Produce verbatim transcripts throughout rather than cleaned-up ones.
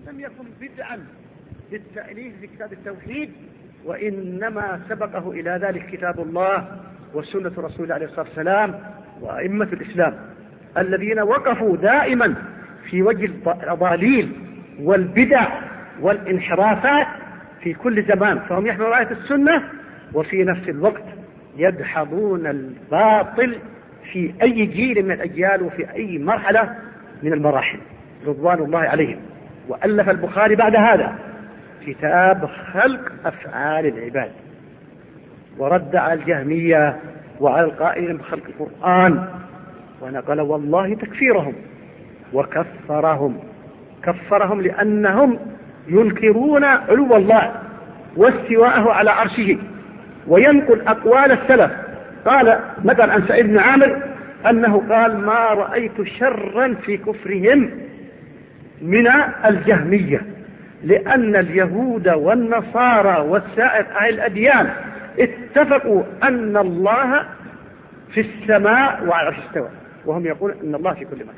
لم يكن بدعا للتأليف في كتاب التوحيد، وإنما سبقه إلى ذلك كتاب الله وسنة رسول الله عليه الصلاة والسلام وأئمة الإسلام الذين وقفوا دائما في وجه الأضاليل والبدع والانحرافات في كل زمان، فهم يحملون راية السنة وفي نفس الوقت يدحضون الباطل في أي جيل من الأجيال وفي أي مرحلة من المراحل رضوان الله عليهم. وألف البخاري بعد هذا كتاب خلق أفعال العباد، ورد على الجهمية وعلى القائلين بخلق القرآن، ونقل والله تكفيرهم وكفرهم كفرهم لأنهم ينكرون علو الله واستواءه على عرشه، وينقل أقوال السلف. قال مثلا عن سعيد بن عامر أنه قال ما رأيت شرا في كفرهم من الجهمية، لأن اليهود والنصارى والسائر أهل الأديان اتفقوا أن الله في السماء وعلى العرش استوى، وهم يقولون أن الله في كل مكان.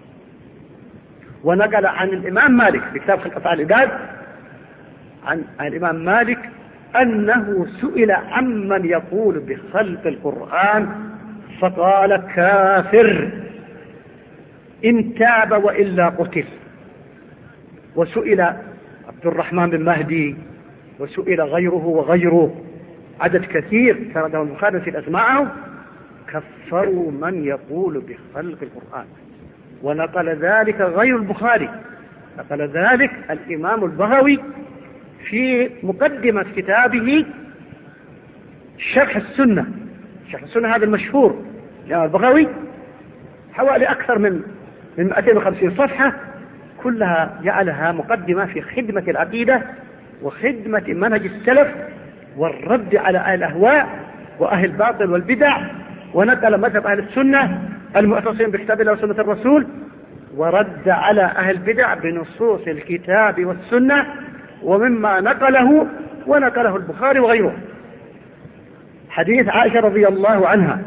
ونقل عن الإمام مالك في كتاب خلق أفعال العباد عن الإمام مالك أنه سئل عمن يقول بخلق القرآن فقال كافر إن تاب وإلا قتل. وسئل عبد الرحمن بن مهدي وسئل غيره وغيره عدد كثير سرده البخاري في أسماعهم كفروا من يقول بخلق القرآن. ونقل ذلك غير البخاري، نقل ذلك الإمام البغوي في مقدمة كتابه شرح السنة. شرح السنة هذا المشهور الإمام البغوي حوالي أكثر من من مئتين وخمسين صفحة، كلها جعلها مقدمة في خدمة العقيدة وخدمة منهج السلف والرد على أهل الأهواء وأهل الباطل والبدع، ونقل مذهب أهل السنة المعتصمين بكتاب الله وسنة الرسول، ورد على أهل البدع بنصوص الكتاب والسنة ومما نقله ونقله البخاري وغيره. حديث عائشة رضي الله عنها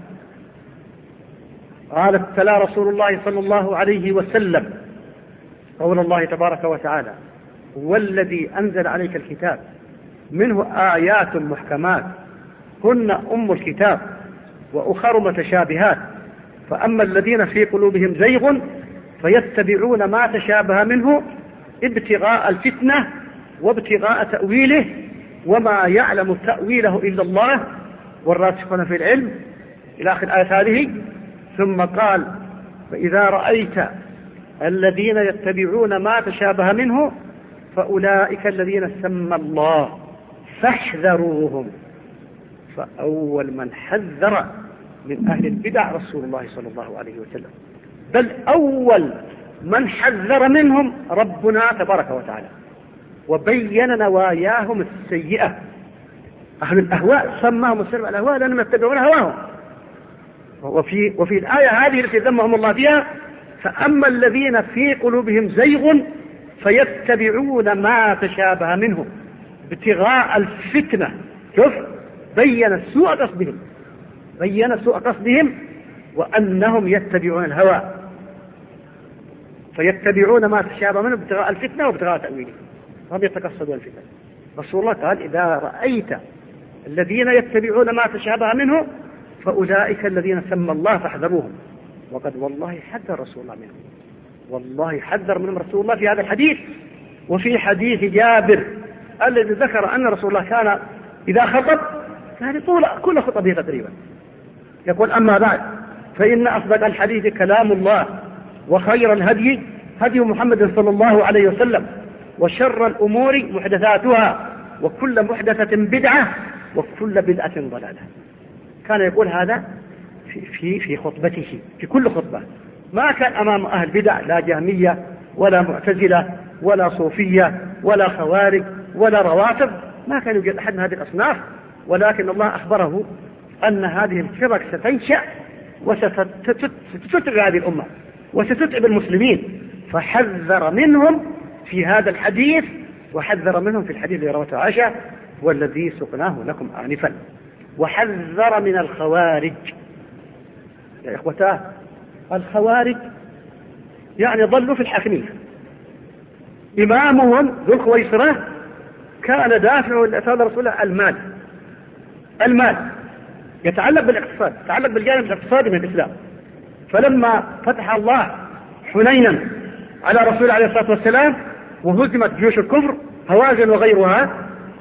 قالت تلا رسول الله صلى الله عليه وسلم قول الله تبارك وتعالى والذي أنزل عليك الكتاب منه آيات محكمات هن أم الكتاب وأخر متشابهات فأما الذين في قلوبهم زيغ فيتبعون ما تشابه منه ابتغاء الفتنة وابتغاء تأويله وما يعلم تأويله إلا الله والراسخون في العلم إلى آخر الآية هذه. ثم قال فإذا رأيت الذين يتبعون ما تشابه منه فأولئك الذين سمى الله فاحذروهم. فأول من حذر من أهل البدع رسول الله صلى الله عليه وسلم، بل أول من حذر منهم ربنا تبارك وتعالى وبين نواياهم السيئة. أهل الأهواء سماهم السلف الأهواء لأنهم يتبعون هواهم. وفي, وفي الآية هذه التي ذمهم الله فيها فأما الذين في قلوبهم زيغ فيتبعون ما تشابه منه ابتغاء الفتنة. شوف بين سوء قصدهم بين سوء قصدهم وأنهم يتبعون الهوى فيتبعون ما تشابه منه ابتغاء الفتنة وابتغاء تأويله، هم يتقصدون الفتنة. رسول الله قال إذا رأيت الذين يتبعون ما تشابه منه فأولئك الذين سمى الله فاحذروهم. وقد والله حذر رسول الله منهم، والله حذر منهم رسول الله في هذا الحديث. وفي حديث جابر الذي ذكر أن رسول الله كان إذا خطب كان طول كل خطبه تقريبا يقول أما بعد فإن أصدق الحديث كلام الله وخير الهدي هدي محمد صلى الله عليه وسلم وشر الأمور محدثاتها وكل محدثة بدعة وكل بدعة ضلالة. كان يقول هذا في, في, في خطبته في كل خطبة، ما كان أمام أهل بدع لا جهمية ولا معتزلة ولا صوفية ولا خوارج ولا رواتب، ما كان يوجد أحد من هذه الأصناف، ولكن الله أخبره أن هذه الفرق ستنشأ وستتعب هذه الأمة وستتعب المسلمين، فحذر منهم في هذا الحديث وحذر منهم في الحديث الذي رواه عائشة والذي سقناه لكم آنفا. وحذر من الخوارج. يا إخوتاه الخوارج يعني ضلوا في الحكمية، إمامهم ذو الخويصرة كان دافعه لإرسال رسول الله المال المال يتعلق بالاقتصاد، يتعلق بالجانب الاقتصادي من الإسلام. فلما فتح الله حنينا على رسول الله عليه الصلاة والسلام وهزمت جيوش الكفر هوازن وغيرها،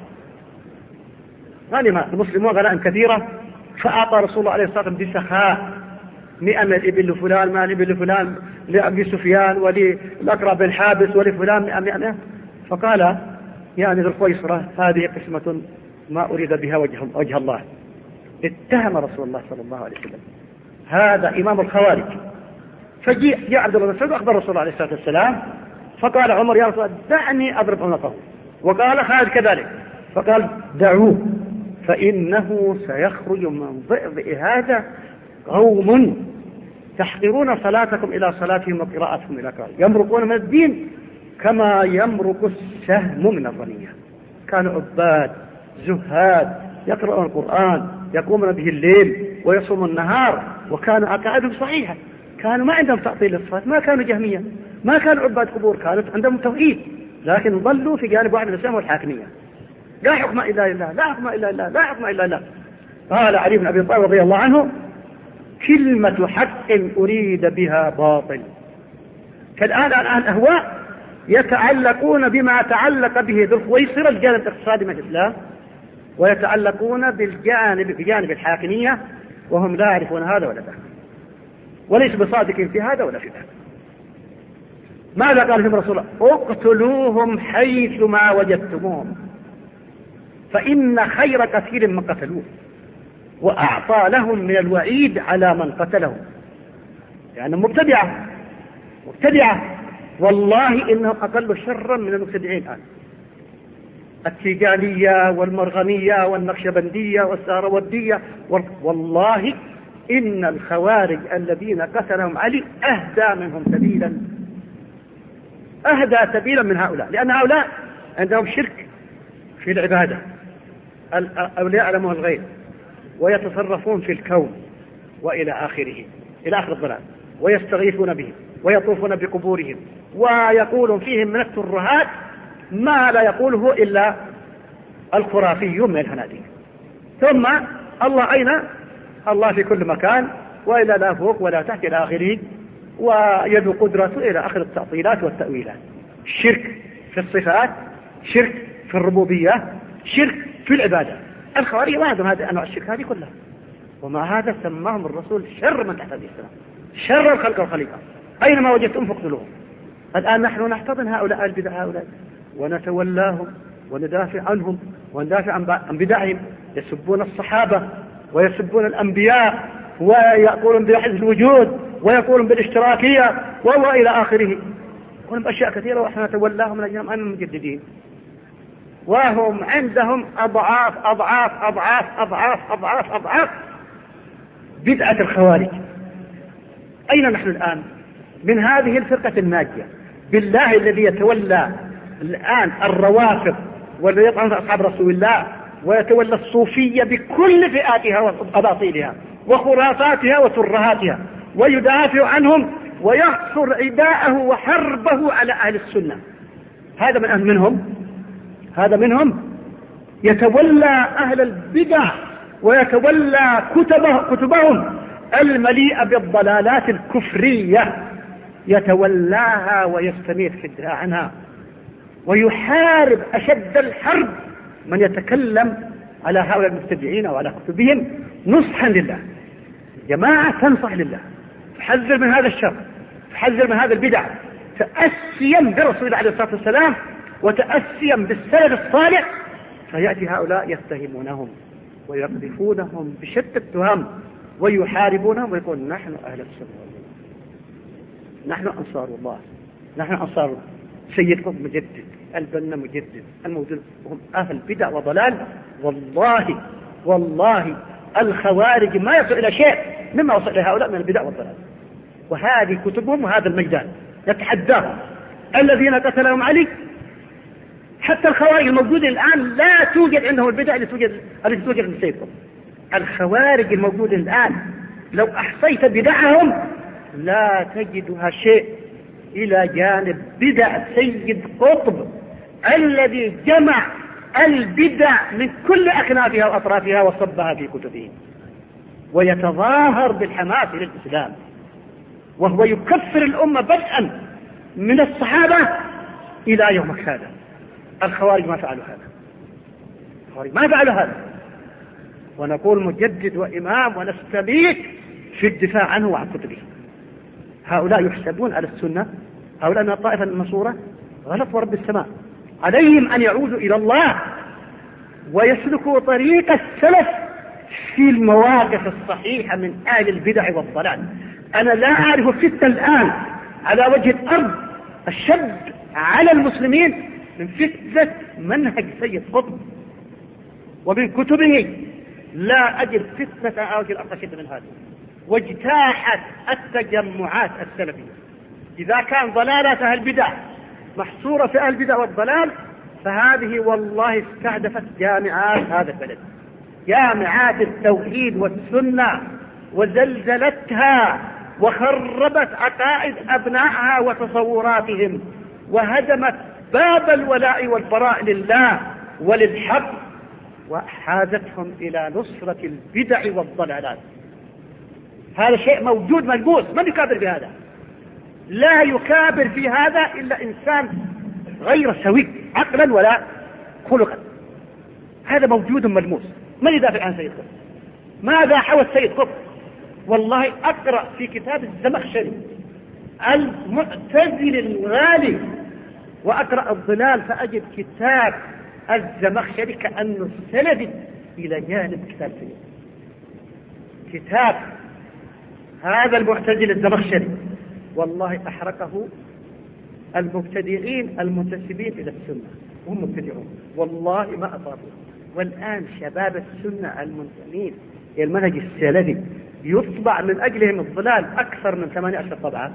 غنم المسلمون غنائم كثيرة، فأعطى رسول الله عليه الصلاة والسلام بسخاء مئة من الإبل لفلان، مئة الإبل لفلان، لأبي سفيان وللأقرع بن حابس ولفلان مئة مئة مئة. فقال يعني ذو الخويصرة هذه قسمة ما أريد بها وجه, وجه الله. اتهم رسول الله صلى الله عليه وسلم هذا إمام الخوارج. فجاء جاء عبد الله بن مسعود أخبر رسول الله عليه الصلاة والسلام، فقال عمر يا رسول الله دعني أضرب عنقه، وقال خالد كذلك، فقال دعوه فإنه سيخرج من ضئضئ هذا قوم تحقرون صلاتكم إلى صلاتهم وقراءتهم إلى قراءتهم، يمرقون من الدين كما يمرق السهم من الرمية. كانوا عباد زهاد يقرؤون القرآن، يقومون به الليل ويصومون النهار، وكانوا عقائدهم صحيحة، كانوا ما عندهم تعطيل للصفات، ما كانوا جهمية، ما كانوا عباد قبور، كانت عندهم توحيد، لكن ضلوا في جانب واحد الإسلام والحاكمية. لا حكم إلا لله، لا حكم إلا لله، لا حكم إلا لله. قال علي بن أبي طالب رضي الله عنه كلمة حق أريد بها باطل. فالآن الآن أهواء يتعلقون بما تعلق به ذو الخويصرة الجانب الاقتصادي من الإسلام، ويتعلقون بالجانب بجانب الحاكمية، وهم لا يعرفون هذا ولا ذاك، وليس بصادقين في هذا ولا في ذاك. ماذا قال فيهم رسول الله؟ اقتلوهم حيث ما وجدتموهم فإن خير كثير من قتلوه، وأعطى لهم من الوعيد على من قتلهم. يعني مبتدعة مبتدعة والله إنهم أقل شرا من المبتدعين الآن، التيجانية والمرغمية والنقشبندية والسهروردية، والله إن الخوارج الذين قتلهم علي أهدى منهم سبيلا، أهدى سبيلا من هؤلاء، لأن هؤلاء عندهم شرك في العبادة، أولياء يعلمون الغيب ويتصرفون في الكون وإلى آخره، إلى آخر الضلال، ويستغيثون بهم ويطوفون بقبورهم، ويقولون فيهم من الترهات ما لا يقوله إلا الخرافي من الهناديك. ثم الله أين؟ الله في كل مكان، وإلا لا فوق ولا تحت إلى آخره، ويد قدرته إلى آخر التعطيلات والتأويلات. شرك في الصفات، شرك في الربوبية، شرك في العبادة. الخوارج ما عندهم هذه أنواع الشرك هذه كلها، ومع هذا سماهم الرسول شر من تحت الإسلام، شر الخلق والخليقة، أينما وجدتم فاقتلوهم. الآن نحن نحتضن هؤلاء البدع هؤلاء ونتولاهم وندافع عنهم وندافع عن بدعهم. يسبون الصحابة ويسبون الأنبياء ويقولون بوحدة الوجود ويقولون بالاشتراكية وهو إلى آخره، يقولون بأشياء كثيرة، وإحنا نتولاهم من أجلهم أن المجددين، وهم عندهم أضعاف أضعاف أضعاف أضعاف أضعاف أضعاف بدعة الخوارج. أين نحن الآن من هذه الفرقة الناجية؟ بالله الذي يتولى الآن الروافض والذي يطعن أصحاب رسول الله ويتولى الصوفية بكل فئاتها وأباطيلها وخرافاتها وترهاتها ويدافع عنهم ويحصر عداءه وحربه على أهل السنة، هذا من أهل منهم، هذا منهم يتولى أهل البدع ويتولى كتبه كتبهم المليئة بالضلالات الكفرية، يتولاها ويستميت في الدفاع عنها ويحارب أشد الحرب من يتكلم على هؤلاء المبتدعين وعلى كتبهم نصحا لله. جماعة تنصح لله، تحذر من هذا الشر، تحذر من هذا البدع، تأسيا برسول الله عليه الصلاة والسلام وتأسيا بالسلف الصالح، فيأتي هؤلاء يتهمونهم ويقذفونهم بشتى التهم ويحاربونهم ويقول نحن أهل السنة، نحن أنصار الله، نحن أنصار سيدكم مجدد، البنا مجدد الموجود، وهم أهل بدع وضلال. والله والله الخوارج ما يصل إلى شيء مما وصل إلى هؤلاء من البدع والضلال، وهذه كتبهم وهذا الميدان يتحداهم. الذين قتلهم علي، حتى الخوارج الموجودة الآن لا توجد عندهم البدع التي توجد التي توجد عند سيدكم. الخوارج الموجودة الآن لو أحصيت بدعهم لا تجدها شيء إلى جانب بدع سيد قطب الذي جمع البدع من كل أكنافها وأطرافها وصبها في كتبه، ويتظاهر بالحماس للإسلام، وهو يكفر الأمة بدءا من الصحابة إلى يومك هذا. الخوارج ما فعلوا هذا، الخوارج ما فعلوا هذا، ونقول مجدد وإمام ونستميت في الدفاع عنه وعن كتبه. هؤلاء يحسبون على السنة، هؤلاء من الطائفة المنصورة، غلط ورب السماء. عليهم أن يعودوا إلى الله ويسلكوا طريق السلف في المواقف الصحيحة من أهل البدع والضلال. أنا لا أعرف فتنة الآن على وجه الأرض الشد على المسلمين من فتنة منهج سيد قطب ومن كتبه. لا أجد فتنة على وجه الأرض أشد من هذه. واجتاحت التجمعات السلفية. إذا كان ضلالات أهل البدع محصورة في أهل البدع والضلال، فهذه والله استهدفت جامعات هذا البلد، جامعات التوحيد والسنة، وزلزلتها وخربت عقائد أبنائها وتصوراتهم، وهدمت باب الولاء والبراء لله وللحق، وحازتهم إلى نصرة البدع والضلالات. هذا شيء موجود ملموس، من يكابر بهذا؟ لا يكابر في هذا إلا إنسان غير سوي عقلا ولا خلقا. هذا موجود ملموس. من يدافع عن سيد قطب؟ ماذا حوى السيد قطب؟ والله أقرأ في كتاب الزمخشري المعتزل الغالي وأقرأ الظلال فأجد كتاب الزمخشري كأنه سندي إلى جانب كتاب سيد. كتاب هذا المعتزل الزمخشري والله أحرقه المبتدعين المنتسبين إلى السنة، هم مبتدعون والله ما أطابوا. والآن شباب السنة المنتمين إلى المنهج السلفي يطبع من أجلهم الظلال أكثر من ثمانية عشر طبعة،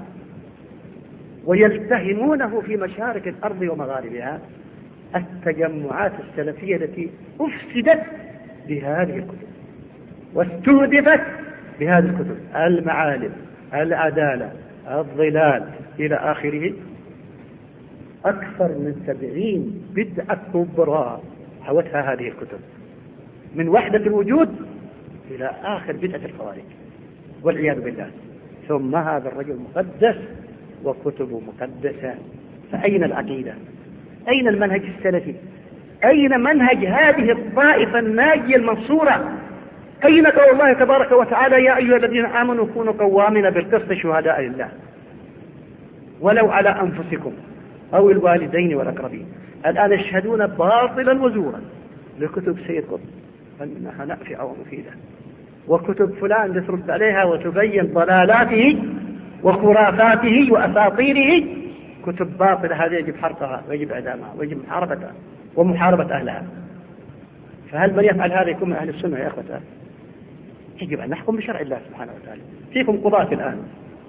ويلتهمونه في مشارق الأرض ومغاربها التجمعات السلفية التي أفسدت بهذه الكتب واستهدفت بهذه الكتب، المعالم، العدالة، الظلال إلى آخره. أكثر من سبعين بدعة كبرى حوتها هذه الكتب، من وحدة الوجود إلى آخر بدعة الخوارج والعياذ بالله. ثم هذا الرجل مقدس وكتبه مقدسة، فأين العقيدة؟ أين المنهج السلفي؟ أين منهج هذه الطائفة الناجية المنصورة؟ أين قول الله تبارك وتعالى يا أيها الذين آمنوا كونوا قوامين بالقسط شهداء لله ولو على أنفسكم أو الوالدين والأقربين. الآن يشهدون باطلا وزورا لكتب سيد قطب أنها نافعة ومفيدة، وكتب فلان ترد عليها وتبين ضلالاته وخرافاته وأساطيره. كتب باطلة هذه يجب حرقها ويجب إعدامها ويجب محاربتها ومحاربة أهلها. فهل من يفعل هذا يكون من أهل السنة يا أخوة؟ يجب أن نحكم بشرع الله سبحانه وتعالى. فيكم قضاة الآن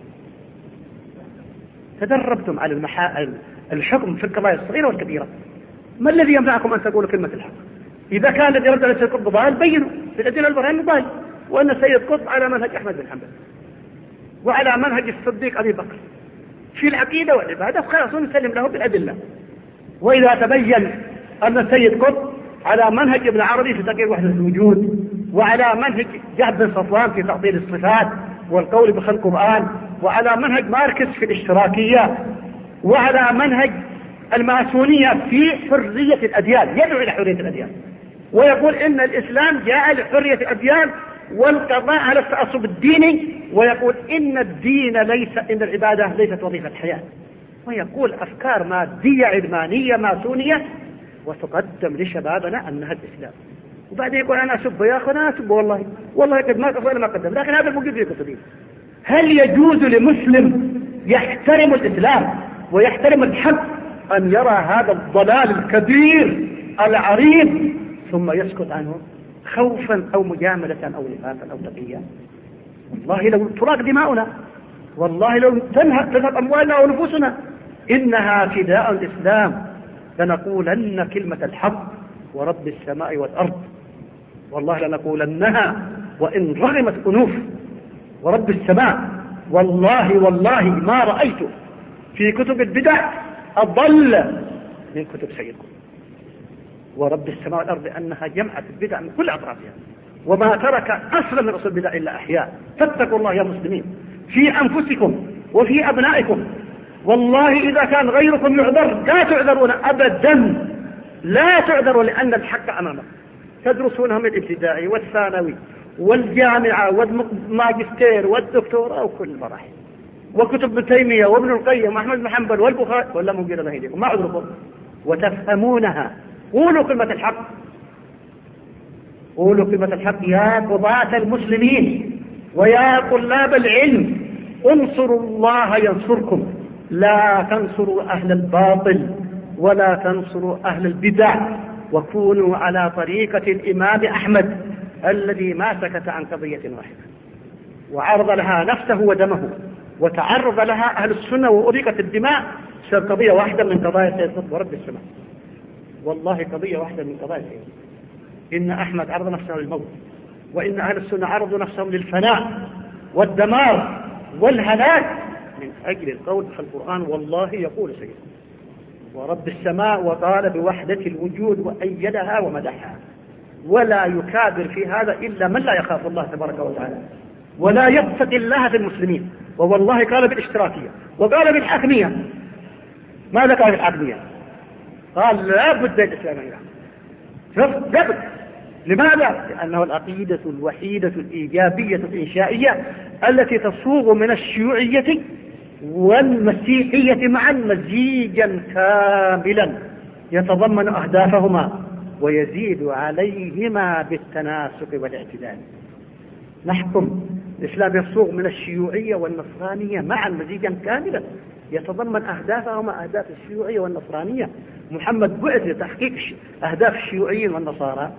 تدربتم على المحا... الحكم في القضايا الصغيرة والكبيرة. ما الذي يمنعكم أن تقولوا كلمة الحق؟ إذا كان الذي يرد على سيد قطب ضال بينوا بالأدلة البرهان ضال، وأن سيد قطب على منهج أحمد بن حنبل وعلى منهج الصديق أبي بكر في العقيدة والعبادة، خلاص نسلم له بالأدلة. وإذا تبين أن سيد قطب على منهج ابن عربي في تقرير وحدة الوجود، وعلى منهج جهد بن صفوان في تعطيل الصفات والقول بخلق القرآن، وعلى منهج ماركس في الاشتراكية، وعلى منهج الماسونية في حرية الأديان، يدعو إلى حرية الأديان ويقول إن الإسلام جاء لحرية الأديان والقضاء على التعصب الديني، ويقول إن الدين ليس، إن العبادة ليست وظيفة الحياة، ويقول أفكار مادية علمانية ماسونية وتقدم لشبابنا أنها الإسلام. وبعدين يقول أنا أسب يا أخي، أنا أسب والله والله قد ما قصوا ما قدم، لكن هذا موجود في كتبه. هل يجوز لمسلم يحترم الإسلام ويحترم الحق أن يرى هذا الضلال الكبير العريض ثم يسكت عنه خوفا أو مجاملة أو نفاقا أو تقيا؟ والله لو تراق دماؤنا، والله لو تنهب تنهب أموالنا ونفوسنا، إنها فداء الإسلام لنقولن كلمة الحق ورب السماء والأرض، والله لنقولنها وإن رغمت أنوف ورب السماء. والله والله ما رأيت في كتب البدع أضل من كتب سيدكم. ورب السماء والأرض أنها جمعت البدع من كل أطرافها، وما ترك أصلا من أصول البدع إلا أحياء. فاتقوا الله يا مسلمين في أنفسكم وفي أبنائكم. والله إذا كان غيركم يعذر لا تعذرون أبدا، لا تعذروا، لأن الحق أمامكم. تدرسونهم الابتدائي والثانوي والجامعة والماجستير والدكتوراه وكل المراحل، وكتب ابن تيمية وابن القيم وأحمد بن حنبل والبخاري، ولا موجودة بهيدكم ما عذركم، وتفهمونها. قولوا كلمة الحق، قولوا كلمة الحق يا قضاة المسلمين ويا طلاب العلم. انصروا الله ينصركم، لا تنصروا أهل الباطل ولا تنصروا أهل البدع، وكونوا على طريقة الإمام أحمد الذي ما سكت عن قضية واحدة وعرض لها نفسه ودمه، وتعرض لها أهل السنة وأريقت الدماء بسبب قضية واحدة من قضايا سيد قطب ورب السماء. والله قضية واحدة من قضايا سيد، إن أحمد عرض نفسه للموت، وإن أهل السنة عرضوا نفسهم للفناء والدمار والهلاك من أجل القول في القرآن. والله يقول سيد ورب السماء وقال بوحدة الوجود وأيدها ومدحها، ولا يكابر في هذا إلا من لا يخاف الله تبارك وتعالى ولا يتقي الله في المسلمين. ووالله قال بالاشتراكية وقال بالحاكمية. ماذا قال بالحاكمية؟ قال لا بد الإسلامية، شوف لا بد. لماذا؟ لأنه العقيدة الوحيدة الإيجابية الإنشائية التي تصوغ من الشيوعية والمسيحية معا مزيجا كاملا يتضمن أهدافهما ويزيد عليهما بالتناسق والاعتدال. نحكم الإسلام يصوغ من الشيوعية والنصرانية معا مزيجا كاملا يتضمن أهدافهما أهداف الشيوعية والنصرانية. محمد بعث لتحقيق أهداف الشيوعيين والنصارى.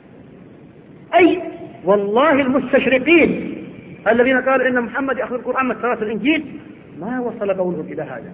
أي والله المستشرقين الذين قالوا إن محمد يأخذ القرآن من تراث الإنجيل ما وصل قولهم إلى هذا،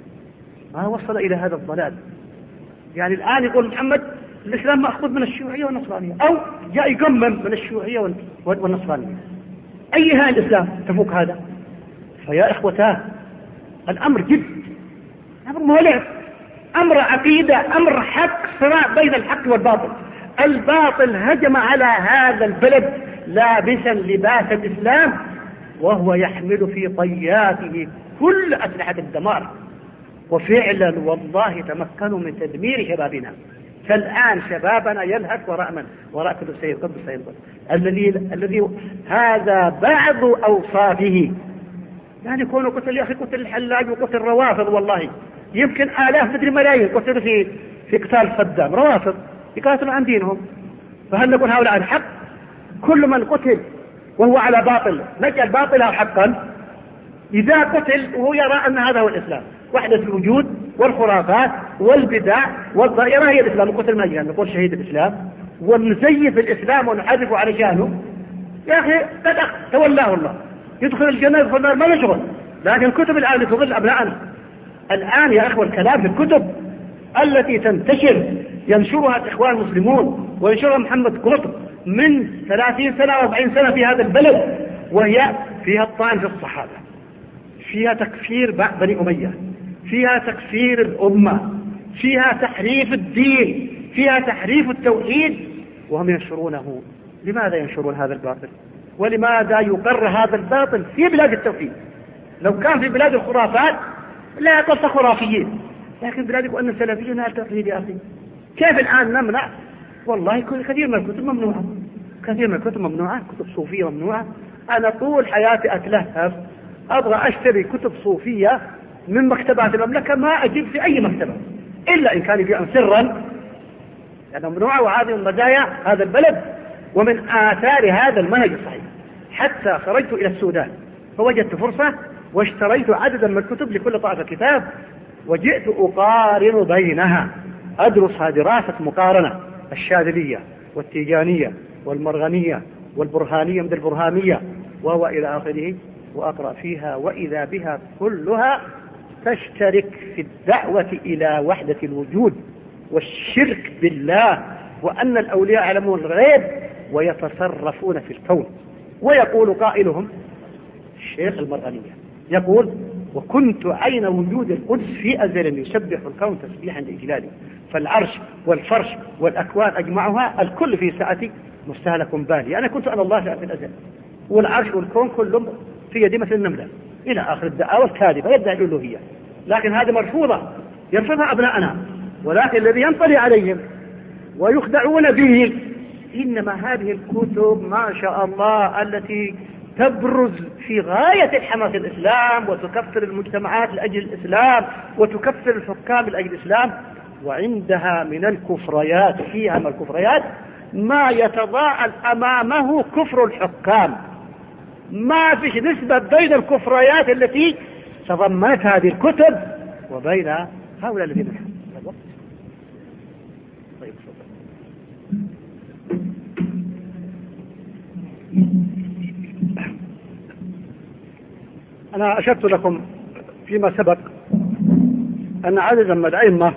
ما وصل إلى هذا الضلال. يعني الآن يقول محمد الإسلام مأخوذ من الشيوعية والنصرانية، أو جاء يقمم من الشيوعية والنصرانية. أي هذا الإسلام تفوق هذا؟ فيا إخوتاه الأمر جد، أمر مولع، أمر عقيدة، أمر حق، صراع بين الحق والباطل. الباطل هجم على هذا البلد لابسا لباس الإسلام وهو يحمل في طياته كل أسلحة الدمار. وفعلا والله تمكنوا من تدمير شبابنا. فالآن شبابنا يلهث وراء من؟ وراء كتب سيد قطب سيد قطب الذي الذي هذا بعض أوصافه. يعني كونوا قتل يا أخي، قتل الحلاج وقتل الروافض، والله يمكن آلاف مدري ملايين قتلوا في في قتال صدام، روافض يقاتلوا عن دينهم. فهل نقول هؤلاء الحق؟ كل من قتل وهو على باطل نجعل باطله حقا. إذا قتل وهو يرى أن هذا هو الإسلام، وحدة الوجود والخرافات والبدع والظاهرة هي الإسلام، وقتل ما يجعل نقول شهيد الإسلام ونزيف الإسلام ونحرفه على شانه. يا أخي قد تولاه الله، يدخل الجنة يدخل النار ما يشغل. لكن الكتب الآن تضل أبناءنا. الآن يا أخوة الكلام في الكتب التي تنتشر ينشرها الإخوان المسلمون وينشرها محمد قطب من ثلاثين سنة وأربعين سنة في هذا البلد، وهي فيها الطعن في الصحابة، فيها تكفير بني أمية، فيها تكفير الأمة، فيها تحريف الدين، فيها تحريف التوحيد، وهم ينشرونه. لماذا ينشرون هذا الباطل؟ ولماذا يقر هذا الباطل في بلاد التوحيد؟ لو كان في بلاد الخرافات لا قلت خرافيين، لكن بلادك أن السلفيين لا التوحيد يا أخي. كيف الآن نمنع؟ والله كثير من الكتب ممنوعة، كثير من الكتب ممنوعة، كتب صوفية ممنوعة. أنا طول حياتي أتلهف أبغى أشتري كتب صوفية من مكتبات المملكة، ما أجيب في أي مكتبة إلا إن كان يبيعون سرا، لأنها ممنوعة. وهذه من مزايا هذا البلد ومن آثار هذا المنهج الصحيح. حتى خرجت إلى السودان فوجدت فرصة واشتريت عددا من الكتب لكل طائفة كتاب، وجئت أقارن بينها، أدرسها دراسة مقارنة، الشاذلية والتيجانية والمرغنية والبرهانية من البرهامية وهو إلى آخره، وأقرأ فيها وإذا بها كلها تشترك في الدعوة إلى وحدة الوجود والشرك بالله، وأن الأولياء يعلمون الغيب ويتصرفون في الكون. ويقول قائلهم الشيخ المرغنية يقول وكنت عين وجود القدس في أزل يسبح الكون تسبيحا لإجلاله. فالعرش والفرش والأكوان أجمعها الكل في ساعتي مستهلك بالي. أنا كنت أنا الله في الأزل، والعرش والكون كلهم في يدي مثل النملة إلى آخر الدعاوى الكاذبة يدعي الألوهية، لكن هذه مرفوضة يرفضها أبناءنا. ولكن الذي ينطلي عليهم ويخدعون به إنما هذه الكتب ما شاء الله التي تبرز في غاية الحماس الإسلام وتكفر المجتمعات لأجل الإسلام وتكفر الحكام لأجل الإسلام، وعندها من الكفريات فيها من الكفريات ما يتضاءل أمامه كفر الحكام. ما فيش نسبة بين الكفريات التي تضمنت هذه الكتب وبين هؤلاء الذين يحكمون. طيب أنا أشرت لكم فيما سبق أن عددا من الأئمة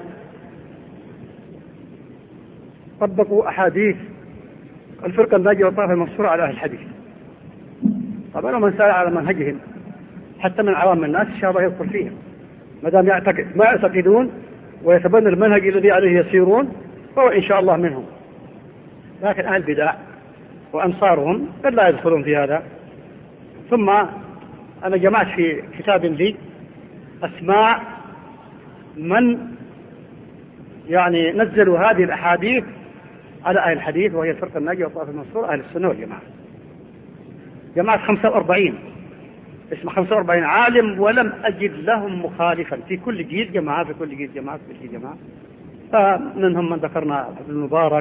طبقوا أحاديث الفرقة الناجية والطائفة المنصورة على أهل الحديث. طبعا من سار على منهجهم حتى من عوام الناس إن شاء الله يذكر فيهم ما دام يعتقد ما يعتقدون ويتبنى المنهج الذي عليه يسيرون فهو إن شاء الله منهم. لكن أهل البدع وأنصارهم قد لا يدخلون في هذا. ثم أنا جمعت في كتاب لي أسماء من يعني نزلوا هذه الأحاديث على أهل الحديث وهي الفرقة الناجية والطائفة المنصورة أهل السنة والجماعة. جماعة خمسة وأربعين اسم خمسة وأربعين عالم ولم أجد لهم مخالفا في كل جيل جماعة في كل جيل جماعة في كل جيل جماعة. فمنهم من ذكرنا ابن المبارك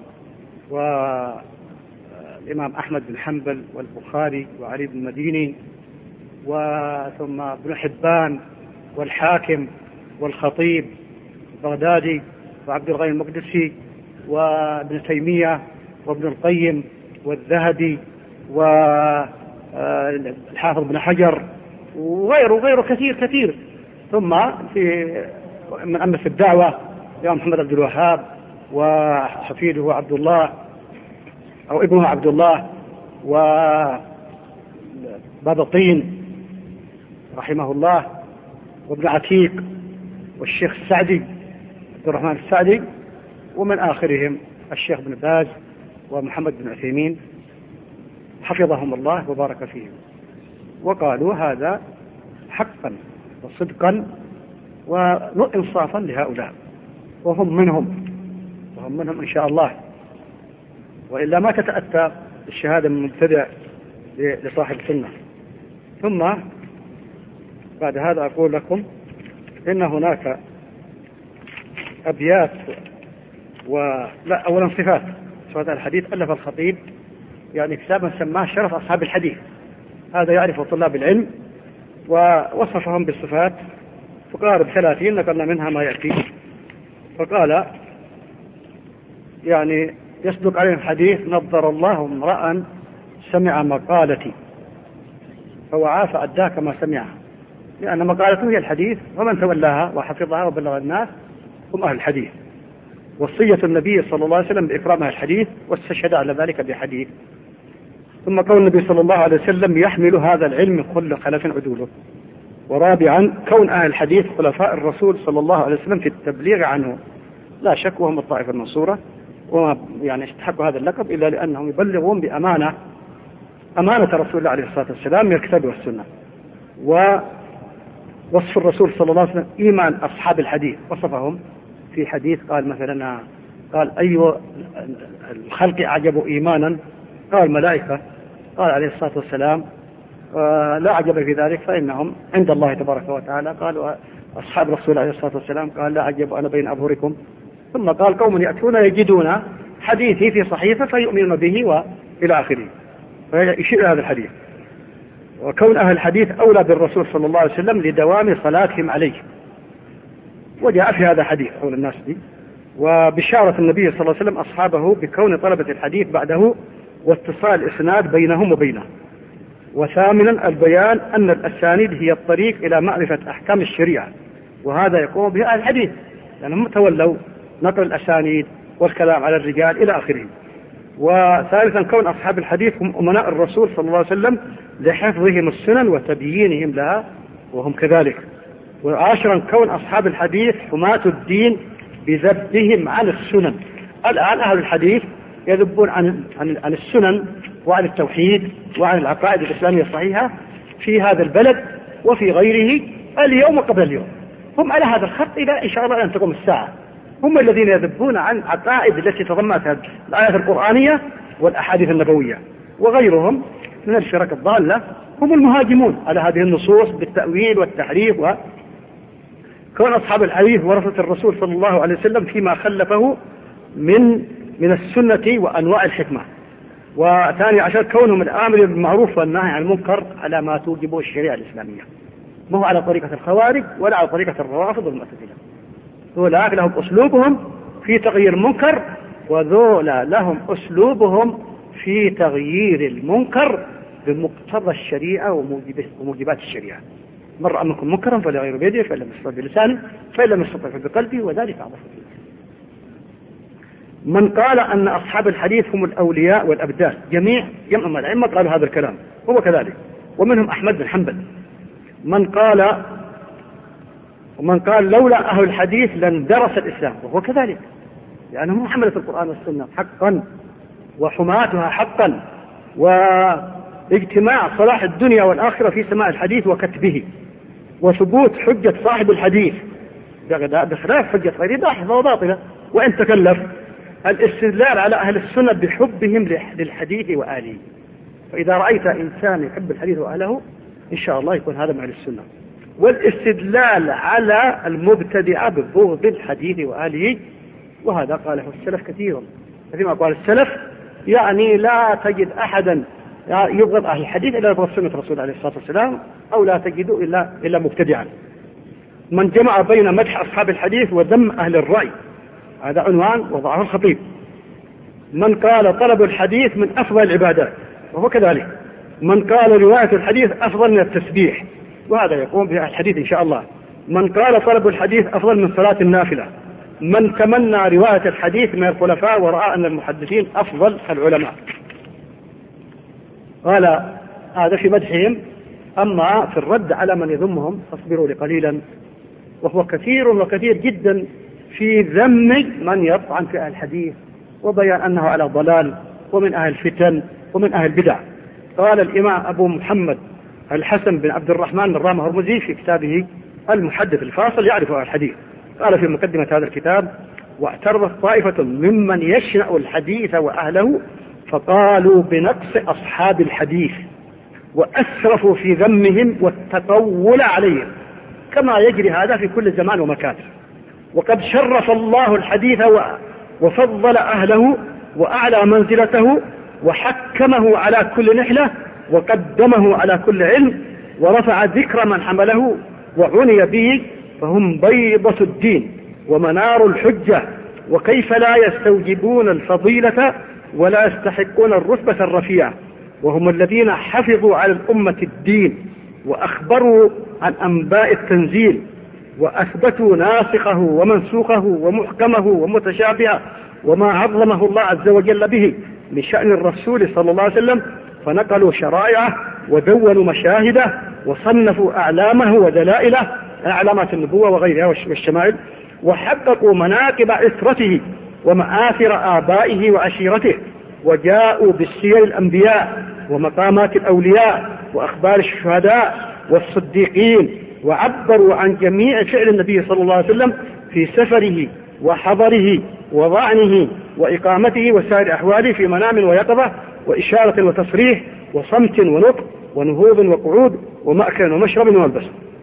والإمام أحمد بن حنبل والبخاري وعلي بن المديني وثم ابن حبان والحاكم والخطيب البغدادي وعبد الغني المقدسي وابن تيمية وابن القيم والذهبي والحافظ بن حجر وغيره وغيره كثير كثير. ثم في من أمس الدعوة الإمام محمد عبد الوهاب وحفيده عبد الله أو ابنه عبد الله وباب الطين رحمه الله وابن عتيق والشيخ السعدي عبد الرحمن السعدي ومن آخرهم الشيخ بن باز ومحمد بن عثيمين حفظهم الله وبارك فيهم. وقالوا هذا حقا وصدقا وإنصافا لهؤلاء وهم منهم وهم منهم إن شاء الله، وإلا ما تتأتى الشهادة من مبتدع لصاحب السنة. ثم بعد هذا أقول لكم إن هناك أبيات ولا أولا صفات صفات الحديث. ألف الخطيب يعني كتابا سماه شرف أصحاب الحديث، هذا يعرف طلاب العلم ووصفهم بالصفات فقارب ثلاثين نقلنا منها ما يأتي. فقال يعني يصدق عليهم حديث نظر الله امرأ سمع مقالتي فوعى فأداها كما سمعها، لأن مقالته هي الحديث ومن تولاها وحفظها وبلغ الناس هم أهل الحديث. وصية النبي صلى الله عليه وسلم بإكرام أهل الحديث واستشهد على ذلك بحديث. ثم كون النبي صلى الله عليه وسلم يحمل هذا العلم كل خلف عدوله. ورابعا كون أهل الحديث خلفاء الرسول صلى الله عليه وسلم في التبليغ عنه لا شك وهم الطائفة المنصورة، وما يعني استحقوا هذا اللقب إلا لأنهم يبلغون بأمانة أمانة رسول الله عليه الصلاة والسلام من الكتاب والسنة. ووصف الرسول صلى الله عليه وسلم إيمان أصحاب الحديث وصفهم في حديث قال مثلا قال أي الخلق أعجب إيمانا قال ملائكة، قال عليه الصلاة والسلام لا عجب في ذلك فإنهم عند الله تبارك وتعالى. قال أصحاب رسول عليه الصلاة والسلام قال لا عجب أنا بين أظهركم. ثم قال قوم يأتون يجدون حديثي في صحيفة فيؤمنون به وإلى آخره، فيشير إلى هذا الحديث. وكون أهل الحديث أولى بالرسول صلى الله عليه وسلم لدوام صلاتهم عليه، وجاء في هذا حديث أول الناس به. وبشارة النبي صلى الله عليه وسلم أصحابه بكون طلبة الحديث بعده واتصال الإسناد بينهم وبينه. وثامنا البيان أن الأسانيد هي الطريق إلى معرفة أحكام الشريعة، وهذا يقوم به أهل الحديث لأنهم تولوا نقل الأسانيد والكلام على الرجال إلى آخره. وثالثا كون أصحاب الحديث هم أمناء الرسول صلى الله عليه وسلم لحفظهم السنن وتبيينهم لها وهم كذلك. وعاشرا كون أصحاب الحديث حماة الدين بذبهم عن السنن. الآن أهل الحديث يذبون عن عن السنن وعن التوحيد وعن العقائد الإسلامية الصحيحة في هذا البلد وفي غيره اليوم وقبل اليوم. هم على هذا الخط إلى إن شاء الله أن تقوم الساعة. هم الذين يذبون عن عقائد التي تضمنتها الآيات القرآنية والأحاديث النبوية، وغيرهم من الفرق الضالة هم المهاجمون على هذه النصوص بالتأويل والتحريف. وكون أصحاب الحديث ورثة الرسول صلى الله عليه وسلم فيما خلفه من من السنة وأنواع الحكمة. وثاني عشر كونهم الآمر بالمعروف والنهي عن المنكر على ما توجبه الشريعة الإسلامية، ما هو على طريقة الخوارج ولا على طريقة الروافض والمعتزلة. ذولا لهم أسلوبهم في تغيير المنكر، وذولا لهم أسلوبهم في تغيير المنكر بمقتضى الشريعة وموجبات الشريعة. من رأى منكم منكرا فليغيره بيده، فإن لم يستطع بلسانه، فإن لم يستطع بقلبه، وذلك أضعف الإيمان. من قال أن أصحاب الحديث هم الأولياء والأبدال، جميع جمع من الأئمة قالوا هذا الكلام، هو كذلك، ومنهم أحمد بن حنبل. من قال ومن قال لولا أهل الحديث لن درس الإسلام، وهو كذلك، لأنهم حملة القرآن والسنة حقا وحماتها حقا، واجتماع صلاح الدنيا والآخرة في سماع الحديث وكتبه، وثبوت حجة صاحب الحديث بخلاف حجة غيره ضاحفة وباطلة. وإن تكلف الاستدلال على أهل السنة بحبهم للحديث وآله. فإذا رأيت إنسان يحب الحديث وآله إن شاء الله يكون هذا مع السنة. والاستدلال على المبتدعة ببغض الحديث وآله، وهذا قاله السلف كثيرا. كما قال السلف يعني لا تجد أحدا يبغض أهل الحديث إلا يبغض سنة الرسول عليه الصلاة والسلام، أو لا تجد إلا, إلا مبتدعا. من جمع بين مدح أصحاب الحديث وذم أهل الرأي، هذا عنوان وضعه الخطيب. من قال طلب الحديث من أفضل العبادات، وهو كذلك. من قال رواية الحديث أفضل من التسبيح، وهذا يقوم به الحديث إن شاء الله. من قال طلب الحديث أفضل من صلاة النافلة. من تمنى رواية الحديث من الخلفاء ورأى أن المحدثين أفضل العلماء. قال هذا في مدحهم. أما في الرد على من يذمهم فاصبروا لقليلا، وهو كثير وكثير جدا في ذم من يطعن في أهل الحديث وبيان أنه على ضلال ومن أهل الفتن ومن أهل البدع. قال الإمام أبو محمد الحسن بن عبد الرحمن بن رامة هرمزي في كتابه المحدث الفاصل يعرف أهل الحديث، قال في مقدمة هذا الكتاب: واعترضت طائفة ممن يشنأ الحديث وأهله فقالوا بنقص أصحاب الحديث، وأسرفوا في ذمهم والتطول عليهم، كما يجري هذا في كل زمان ومكان. وقد شرف الله الحديث وفضل أهله وأعلى منزلته وحكمه على كل نحلة وقدمه على كل علم ورفع ذكر من حمله وعني به، فهم بيضة الدين ومنار الحجة، وكيف لا يستوجبون الفضيلة ولا يستحقون الرتبة الرفيعة، وهم الذين حفظوا على الأمة الدين وأخبروا عن أنباء التنزيل وأثبتوا ناسخه ومنسوخه ومحكمه ومتشابهه وما عظمه الله عز وجل به من شأن الرسول صلى الله عليه وسلم، فنقلوا شرائعه ودونوا مشاهده وصنفوا أعلامه ودلائله، علامات النبوة وغيرها والشمائل، وحققوا مناقب عسرته ومآثر آبائه وعشيرته، وجاءوا بالسير الأنبياء ومقامات الأولياء وأخبار الشهداء والصديقين، وعبروا عن جميع فعل النبي صلى الله عليه وسلم في سفره وحضره وضعنه وإقامته وسائر أحواله في منام ويقظة وإشارة وتصريح وصمت ونطق ونهوض وقعود ومأكل ومشرب وملبس.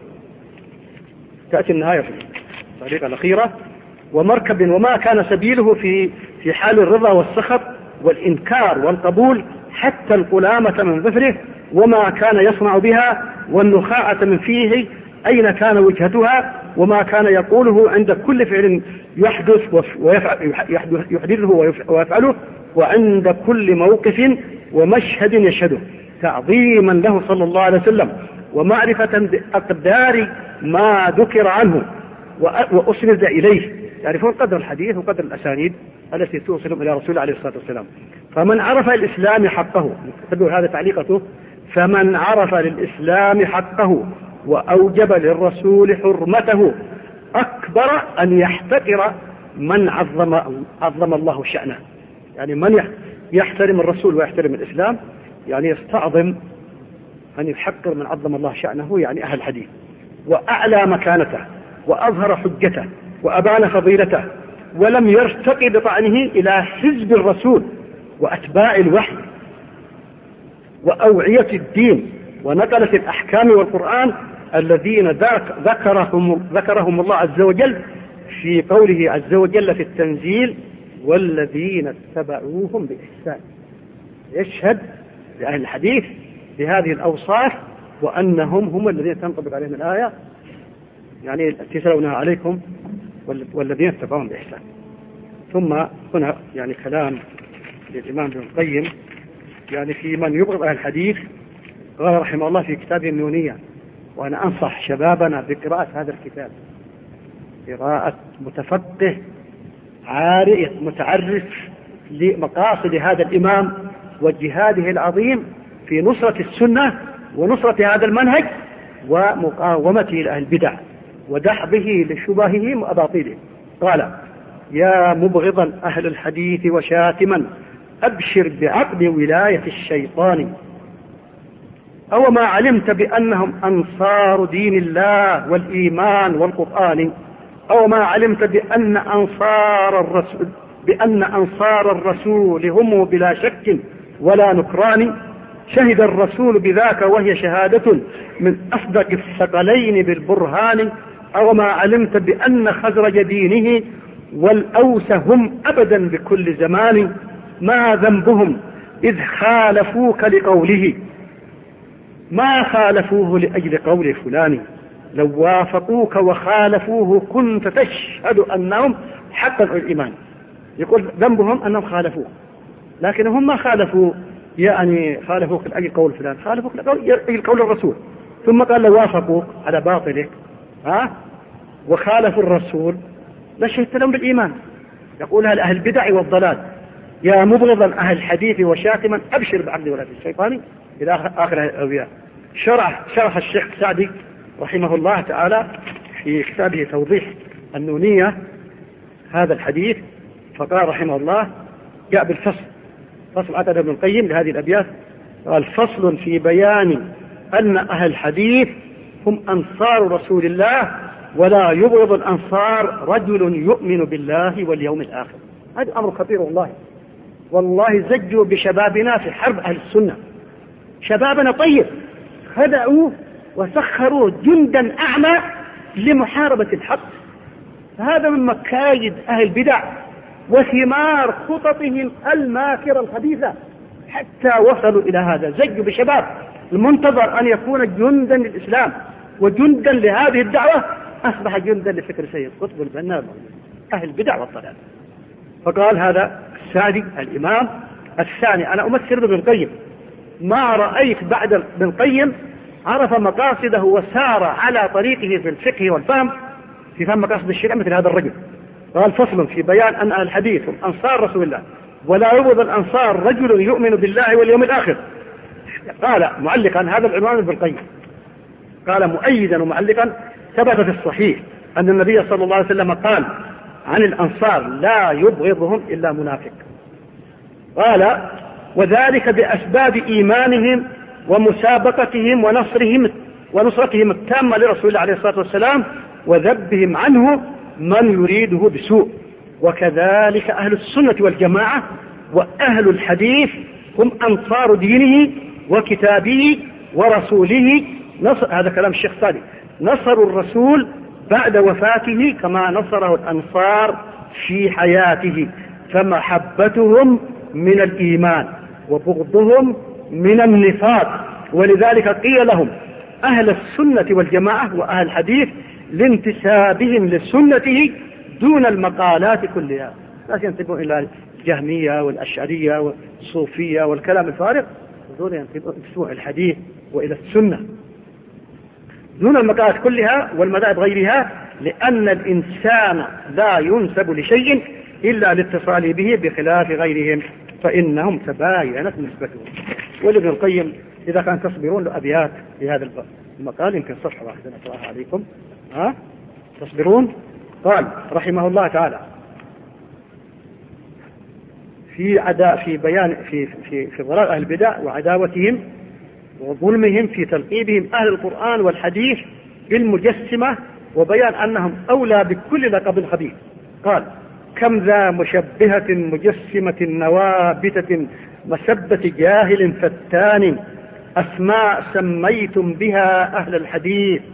تأتي النهاية في الطريقة الأخيرة: ومركب وما كان سبيله في في حال الرضا والسخط والإنكار والقبول، حتى القلامة من ظفره وما كان يصنع بها، والنخاعة من فيه أين كان وجهتها، وما كان يقوله عند كل فعل يحدث يحدثه ويفعله، وعند كل موقف ومشهد يشهده، تعظيما له صلى الله عليه وسلم ومعرفة بأقدار ما ذكر عنه وأسند إليه. يعرفون قدر الحديث وقدر الأسانيد التي توصلهم إلى رسول عليه الصلاة والسلام. فمن عرف الإسلام حقه، هذا تعليقته: فمن عرف للإسلام حقه وأوجب للرسول حرمته أكبر أن يحتقر من عظم, عظم الله شأنه. يعني من يحترم الرسول ويحترم الإسلام يعني يستعظم أن يحقر من عظم الله شأنه، يعني أهل الحديث، وأعلى مكانته وأظهر حجته وأبان فضيلته، ولم يرتقي بطعنه إلى حزب الرسول وأتباع الوحي وأوعية الدين ونقلة الأحكام والقرآن الذين ذكرهم, ذكرهم الله عز وجل في قوله عز وجل في التنزيل والذين اتبعوهم بإحسان. يشهد لأهل الحديث بهذه الأوصاف وأنهم هم الذين تنطبق عليهم الآية، يعني تتلونها عليكم والذين اتبعوهم بإحسان. ثم هنا يعني كلام للإمام ابن القيم يعني في من يبغض أهل الحديث. قال رحمه الله في كتابه النونية، وأنا أنصح شبابنا بقراءة هذا الكتاب، قراءة متفقه عارف متعرف لمقاصد هذا الإمام وجهاده العظيم في نصرة السنة ونصرة هذا المنهج ومقاومته لأهل البدع ودحضه لشبههم وأباطيلهم. قال: يا مبغضا أهل الحديث وشاتما أبشر بعقد ولاية الشيطان، أو ما علمت بأنهم أنصار دين الله والإيمان والقرآن، أو ما علمت بأن أنصار الرسول بأن أنصار الرسول هم بلا شك ولا نكران، شهد الرسول بذاك وهي شهادة من أصدق الثقلين بالبرهان، أو ما علمت بأن خزرج دينه والأوس هم أبدا بكل زمان، ما ذنبهم إذ خالفوك لقوله، ما خالفوه لأجل قول فلان، لو وافقوك وخالفوه كنت تشهد أنهم حقا الإيمان. يقول ذنبهم أنهم خالفوه، لكنهم ما خالفوا يعني خالفوك لأجل قول فلان، خالفوك لأجل قول الرسول. ثم قال لو وافقوك على باطلك ها وخالفوا الرسول لشهدت لهم بالإيمان. يقولها لأهل البدع والضلال: يا مبغضا أهل الحديث وشاتما أبشر بعقد ولاية الشيطان إلى آخر الأبيات. شرح شرح الشيخ سعدي رحمه الله تعالى في كتابه توضيح النونية هذا الحديث، فقال رحمه الله جاء بالفصل، فصل عقد ابن القيم لهذه الأبيات، قال: فصل في بيان أن أهل الحديث هم أنصار رسول الله، ولا يبغض الأنصار رجل يؤمن بالله واليوم الآخر. هذا أمر خطير والله، والله زجوا بشبابنا في حرب أهل السنة. شبابنا طيب خدعوا وسخروا جندا أعمى لمحاربة الحق. هذا من مكايد أهل البدع وثمار خططهم الماكرة الخبيثة حتى وصلوا إلى هذا. زجوا بشباب المنتظر أن يكون جندا للإسلام وجندا لهذه الدعوة، أصبح جندا لفكر سيد قطب البنا أهل البدع والضلال. فقال هذا السعدي الإمام الثاني، أنا أمثل ابن القيم، ما رأيت بعد ابن القيم عرف مقاصده وسار على طريقه في الفقه والفهم في فهم مقاصد الشريعة مثل هذا الرجل. قال: فصل في بيان أن أهل الحديث هم أنصار رسول الله، ولا يبغض الأنصار رجل يؤمن بالله واليوم الآخر. قال معلقا هذا العنوان ابن القيم، قال مؤيدا ومعلقا: ثبت في الصحيح أن النبي صلى الله عليه وسلم قال عن الأنصار: لا يبغضهم إلا منافق. قال: وذلك بأسباب إيمانهم ومسابقتهم ونصرهم ونصرتهم التامة لرسول الله عليه الصلاة والسلام، وذبهم عنه من يريده بسوء. وكذلك أهل السنة والجماعة وأهل الحديث هم أنصار دينه وكتابه ورسوله. نصر، هذا كلام الشيخ صادق، نصروا الرسول بعد وفاته كما نصره الأنصار في حياته، فمحبتهم من الإيمان وبغضهم من النفاق. ولذلك قيل لهم أهل السنة والجماعة وأهل الحديث لانتسابهم لسنته دون المقالات كلها. لا ينتبهون إلى الجهمية والأشعرية والصوفية والكلام الفارغ، دون ينتبهون إلى الحديث وإلى السنة دون المقالات كلها والمذاهب غيرها، لأن الإنسان لا ينسب لشيء إلا لاتصاله به بخلاف غيرهم، فإنهم تباينت نسبتهم. ولابن القيم إذا كان تصبرون له أبيات في هذا ثم قال يمكن صفحة واحدة نقرأها عليكم ها تصبرون. قال رحمه الله تعالى في عدا في بيان في في في ضلال أهل البدع وعداوتهم وظلمهم في تلقيبهم أهل القرآن والحديث بالمجسمة وبيان أنهم أولى بكل لقب خبيث. قال كم ذا مشبهة مجسمة نوابتة مسبة جاهل فتان أسماء سميتم بها أهل الحديث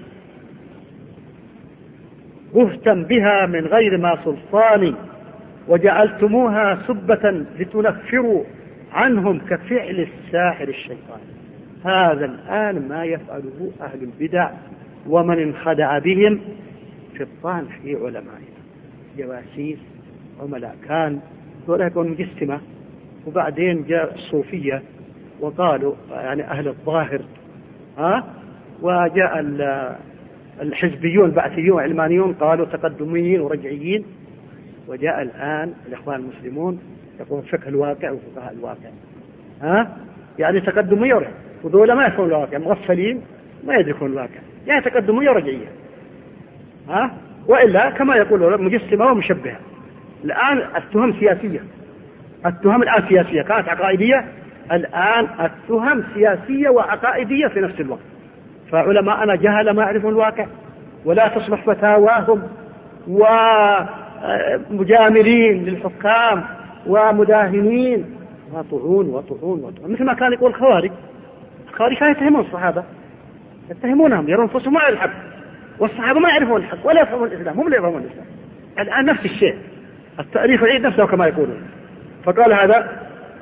بهتا بها من غير ما سلطان وجعلتموها سبة لتنفروا عنهم كفعل الساحر الشيطان. هذا الآن ما يفعله أهل البدع ومن انخدع بهم في الطعن في علمائنا جواسيس عملاء كان دول يكون مجسمة. وبعدين جاء الصوفية وقالوا يعني أهل الظاهر ها وجاء الحزبيون بعثيون علمانيون قالوا تقدميين ورجعيين. وجاء الآن الإخوان المسلمون يقولون فقه الواقع وفقهاء الواقع ها يعني تقدمية ورجعية وذولا ما يفهمون الواقع مغفلين ما يدركون الواقع يعني تقدمية ورجعية ها وإلا كما يقولون مجسمة ومشبهة. الآن التهم سياسية التهم الآن سياسية كانت عقائدية الآن التهم سياسية وعقائدية في نفس الوقت. فعلماءنا جهل ما يعرفون الواقع ولا تصلح فتاواهم ومجاملين للحكام ومداهنين وطعون وطعون وطعون مثل ما كان يقول الخوارج. الخوارج كانوا يتهمون الصحابة يتهمونهم يرون أنفسهم ما يعرفون الحق والصحابة ما يعرفون الحق ولا يفهمون الإسلام هم اللي يفهمون الإسلام. الآن نفس الشيء التاريخ يعيد نفسه كما يقولون. فقال هذا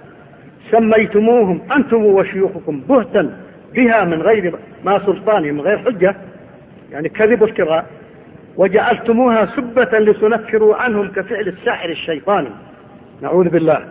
سميتموهم أنتم وشيوخكم بهتا بها من غير ما سلطان من غير حجة يعني كذب وافتراء وجعلتموها سبة لتنفروا عنهم كفعل الساحر الشيطاني. نعوذ بالله.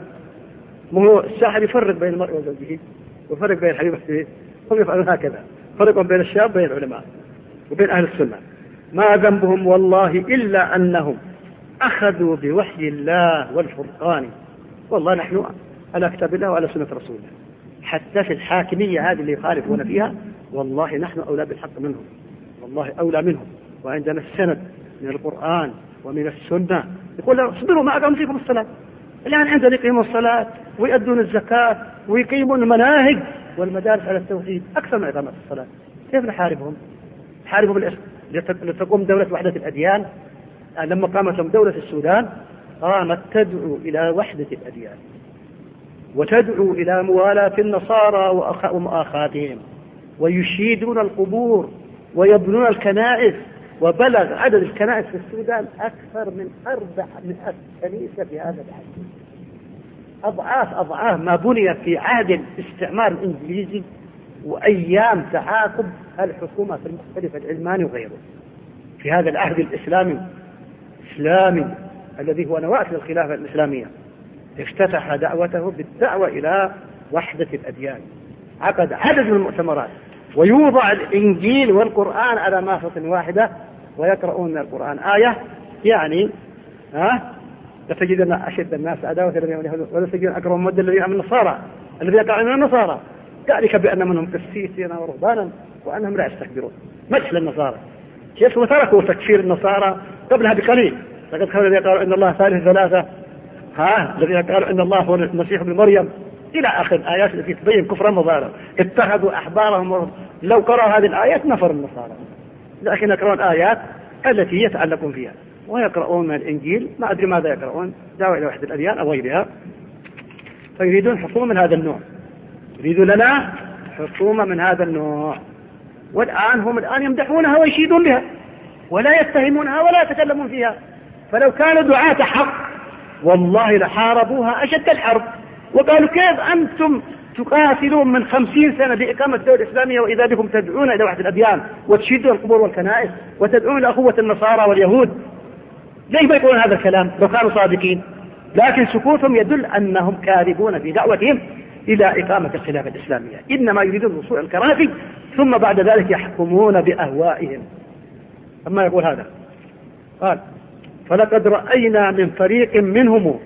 مو الساحر يفرق بين المرء وزوجه ويفرق بين الحبيب والحبيب هم يفعلون هكذا فرق بين الشاب وبين العلماء وبين أهل السنة. ما ذنبهم والله إلا أنهم أخذوا بوحي الله والفرقان. والله نحن على كتاب الله وعلى سنة رسوله حتى في الحاكمية هذه اللي يخالفون فيها والله نحن أولى بالحق منهم والله أولى منهم. وعندنا السند من القرآن ومن السنة يقول اصبروا ما أقام فيكم الصلاة. الآن عندنا يقيمون الصلاة ويؤدون الزكاة ويقيمون المناهج والمدارس على التوحيد أكثر من إقامة الصلاة. كيف نحاربهم؟ نحاربهم بالاسم لتقوم دولة وحدة الأديان. لما قامت لهم دولة السودان قامت تدعو إلى وحدة الأديان وتدعو إلى موالاة النصارى ومؤاخاتهم ويشيدون القبور ويبنون الكنائس. وبلغ عدد الكنائس في السودان أكثر من أربعمائة كنيسة في هذا العهد أضعاف أضعاف ما بني في عهد الاستعمار الإنجليزي وأيام تعاقب الحكومة المختلفة العلماني وغيره. في هذا العهد الإسلامي الإسلامي الذي هو نواة الخلافة الإسلامية افتتح دعوته بالدعوة إلى وحدة الأديان. عقد عدد من المؤتمرات ويوضع الإنجيل والقرآن على مافة واحدة ويقرؤون من القرآن آية يعني ها لتجدن أشد الناس عداوة الذين يؤمنون ولا تجدن أكرم مودة الذين من النصارى الذين يقعون من النصارى ذلك بأن منهم قسيسين ورهبانا وأنهم لا يستكبرون. مدح للنصارى كيف وتركوا تكفير النصارى قبلها بقليل. لقد كانوا الذين قالوا إن الله ثالث ثلاثة ها الذين قالوا إن الله هو المسيح ابن مريم إلى آخر الآيات التي تبين كفر مظاهرا. اتخذوا أحبارهم لو قرأوا هذه الآيات نفر النصارى لكن يقرؤون آيات التي يتعلقون فيها ويقرؤون من الإنجيل ما أدري ماذا يقرؤون دعوة إلى وحدة الأديان أو غيرها. فيريدون حكومة من هذا النوع يريدون لنا حكومة من هذا النوع. والآن هم الآن يمدحونها ويشيدون بها ولا يتهمونها ولا يتكلمون فيها. فلو كانوا دعاة حق والله لحاربوها أشد الحرب وقالوا كيف أنتم تقاتلون من خمسين سنة بإقامة الدولة الإسلامية وإذا بكم تدعون إلى وحدة الأديان وتشيدون القبور والكنائس وتدعون إلى أخوة النصارى واليهود. ليش ما يقولون هذا الكلام لو كانوا صادقين؟ لكن سكوتهم يدل أنهم كاذبون في دعوتهم إلى إقامة الخلافة الإسلامية. إنما يريدون وصول الكراسي ثم بعد ذلك يحكمون بأهوائهم. أما يقول هذا قال فلقد رأينا من فريق منهم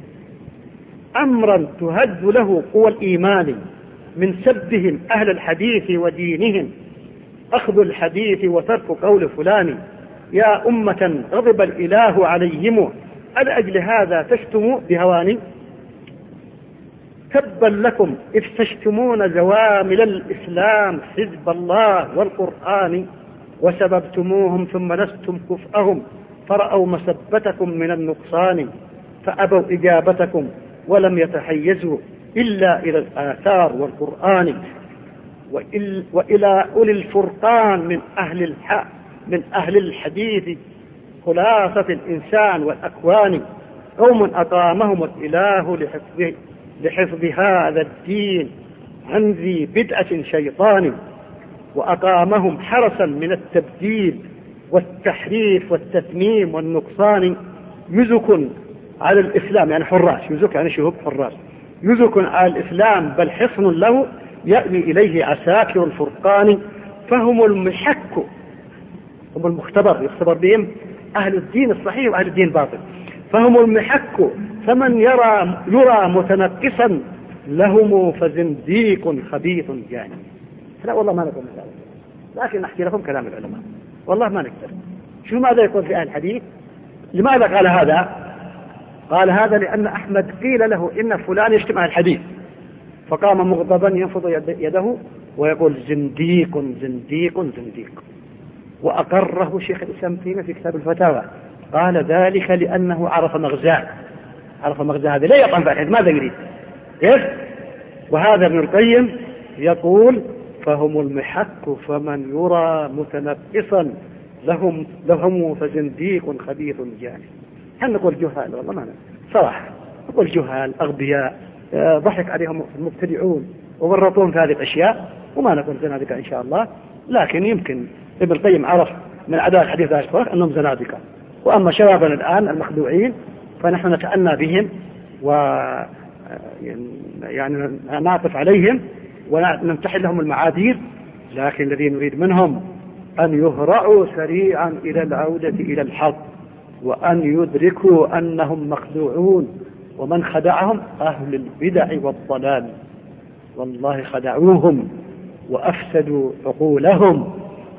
أمرا تهد له قوى الإيمان من سبهم أهل الحديث ودينهم أخذ الحديث وترك قول فلان، يا أمة غضب الإله عليهم ألأجل هذا تشتموا بهواني؟ تبا لكم إذ تشتمون زوامل الإسلام حزب الله والقرآن، وسببتموهم ثم لستم كفءهم فرأوا مسبتكم من النقصان، فأبوا إجابتكم ولم يتحيزوا إلا إلى الآثار والقرآن، وإلى أولي الفرقان من أهل الحق من أهل الحديث خلاصة الإنسان والأكوان، قوم أقامهم الإله لحفظه لحفظ هذا الدين عن ذي بدعة شيطان، وأقامهم حرسا من التبديل والتحريف والتتميم والنقصان، يزك على الإسلام يعني حراس، يزك يعني شهوب حراس، يزك على الإسلام بل حصن له يأوي إليه عساكر الفرقان، فهم المحك، هم المختبر يختبر بهم أهل الدين الصحيح وأهل الدين الباطل، فهم المحك، فمن يرى يرى متنقصا لهم فزنديق خبيث جاني. لا والله ما نقول مثال، لكن نحكي لكم كلام العلماء، والله ما نقدر. شو ماذا يقول في أهل الحديث؟ لماذا قال هذا؟ قال هذا لأن أحمد قيل له إن فلان يشتم أهل الحديث، فقام مغضبا ينفض يده ويقول زنديق زنديق زنديق، وأقره شيخ الإسلام تيمية في كتاب الفتاوى، قال ذلك لأنه عرف مغزاه، عرف مغزاه هذا لا يطعن في الحديث، ماذا يريد؟ كيف؟ وهذا ابن القيم يقول فهم المحك، فمن يرى متنقصا لهم لهم فزنديق خبيث جاني. هل نقول جهال؟ والله ما صراحة نقول جهال أغبياء، ضحك عليهم المبتدعون وورطون في هذه الأشياء، وما نقول زنادقة إن شاء الله، لكن يمكن ابن القيم عرف من أعداء الحديث الأشخاص أنهم زنادقة. وأما شبابنا الآن المخدوعين فنحن نتأنى بهم و يعني نعطف عليهم ونمتحن لهم المعاذير، لكن الذي نريد منهم أن يهرعوا سريعا إلى العودة إلى الحق، وأن يدركوا أنهم مخدوعون، ومن خدعهم أهل البدع والضلال، والله خدعوهم وأفسدوا عقولهم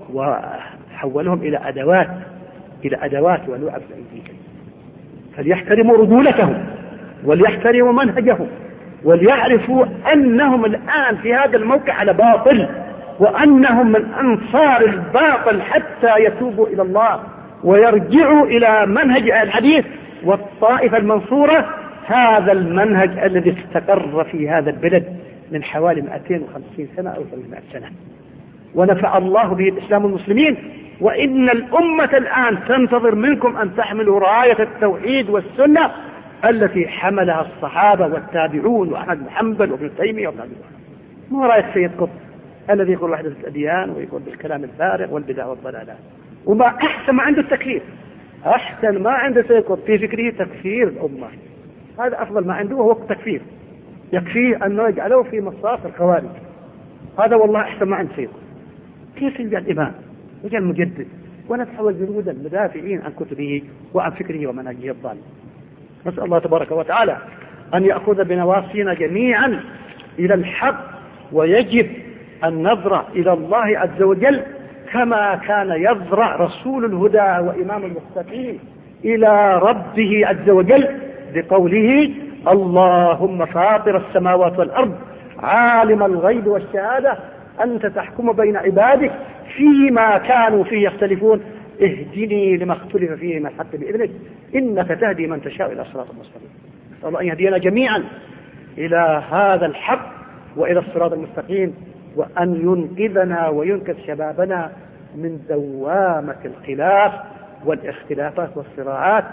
وحولهم إلى أدوات إلى أدوات ولعب في أيديهم. فليحترموا رجولتهم وليحترموا منهجهم، وليعرفوا أنهم الآن في هذا الموقع على باطل، وأنهم من أنصار الباطل حتى يتوبوا إلى الله ويرجعوا إلى منهج الحديث والطائفة المنصورة، هذا المنهج الذي استقر في هذا البلد من حوالي مئتين وخمسين سنة أو ثلاثمائة سنة، ونفع الله به الإسلام والمسلمين. وإن الأمة الآن تنتظر منكم أن تحملوا راية التوحيد والسنة التي حملها الصحابة والتابعون وأحمد بن حنبل وابن تيمية وابن عبد الوهاب، مو راية سيد قطب الذي يقول وحدة الأديان ويقول بالكلام الفارغ والبدع والضلالات. وما أحسن ما عنده التكفير، أحسن ما عنده سيد قطب في فكره تكفير الأمة، هذا أفضل ما عنده وهو التكفير، يكفيه أنه يجعله في مصاف الخوارج، هذا والله أحسن ما عنده سيد قطب. كيف يجعل الإمام وجعل المجدد ونتحول جنودا مدافعين عن كتبه وعن فكره ومنهجه الضال؟ نسأل الله تبارك وتعالى أن يأخذ بنواصينا جميعا إلى الحق، ويجب أن نذرع إلى الله عز وجل كما كان يذرع رسول الهدى وإمام المتقين إلى ربه عز وجل بقوله اللهم فاطر السماوات والأرض عالم الغيب والشهادة أنت تحكم بين عبادك فيما كانوا فيه يختلفون اهدني لما اختلف فيه من الحق بإذنك إنك تهدي من تشاء إلى صراط المستقيم. نسأل الله أن يهدينا جميعا إلى هذا الحق وإلى الصراط المستقيم، وأن ينقذنا وينقذ شبابنا من دوامة الخلاف والاختلافات والصراعات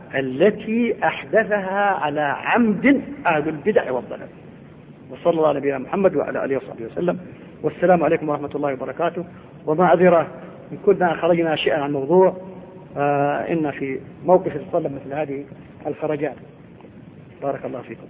التي أحدثها على عمد أهل البدع والضلال. وصلى الله على نبينا محمد وعلى آله وصحبه وسلم، والسلام عليكم ورحمة الله وبركاته. ومعذرة إن كنا خرجنا شيئا عن الموضوع، آه إن في موقف يتطلب مثل هذه الخرجات. بارك الله فيكم.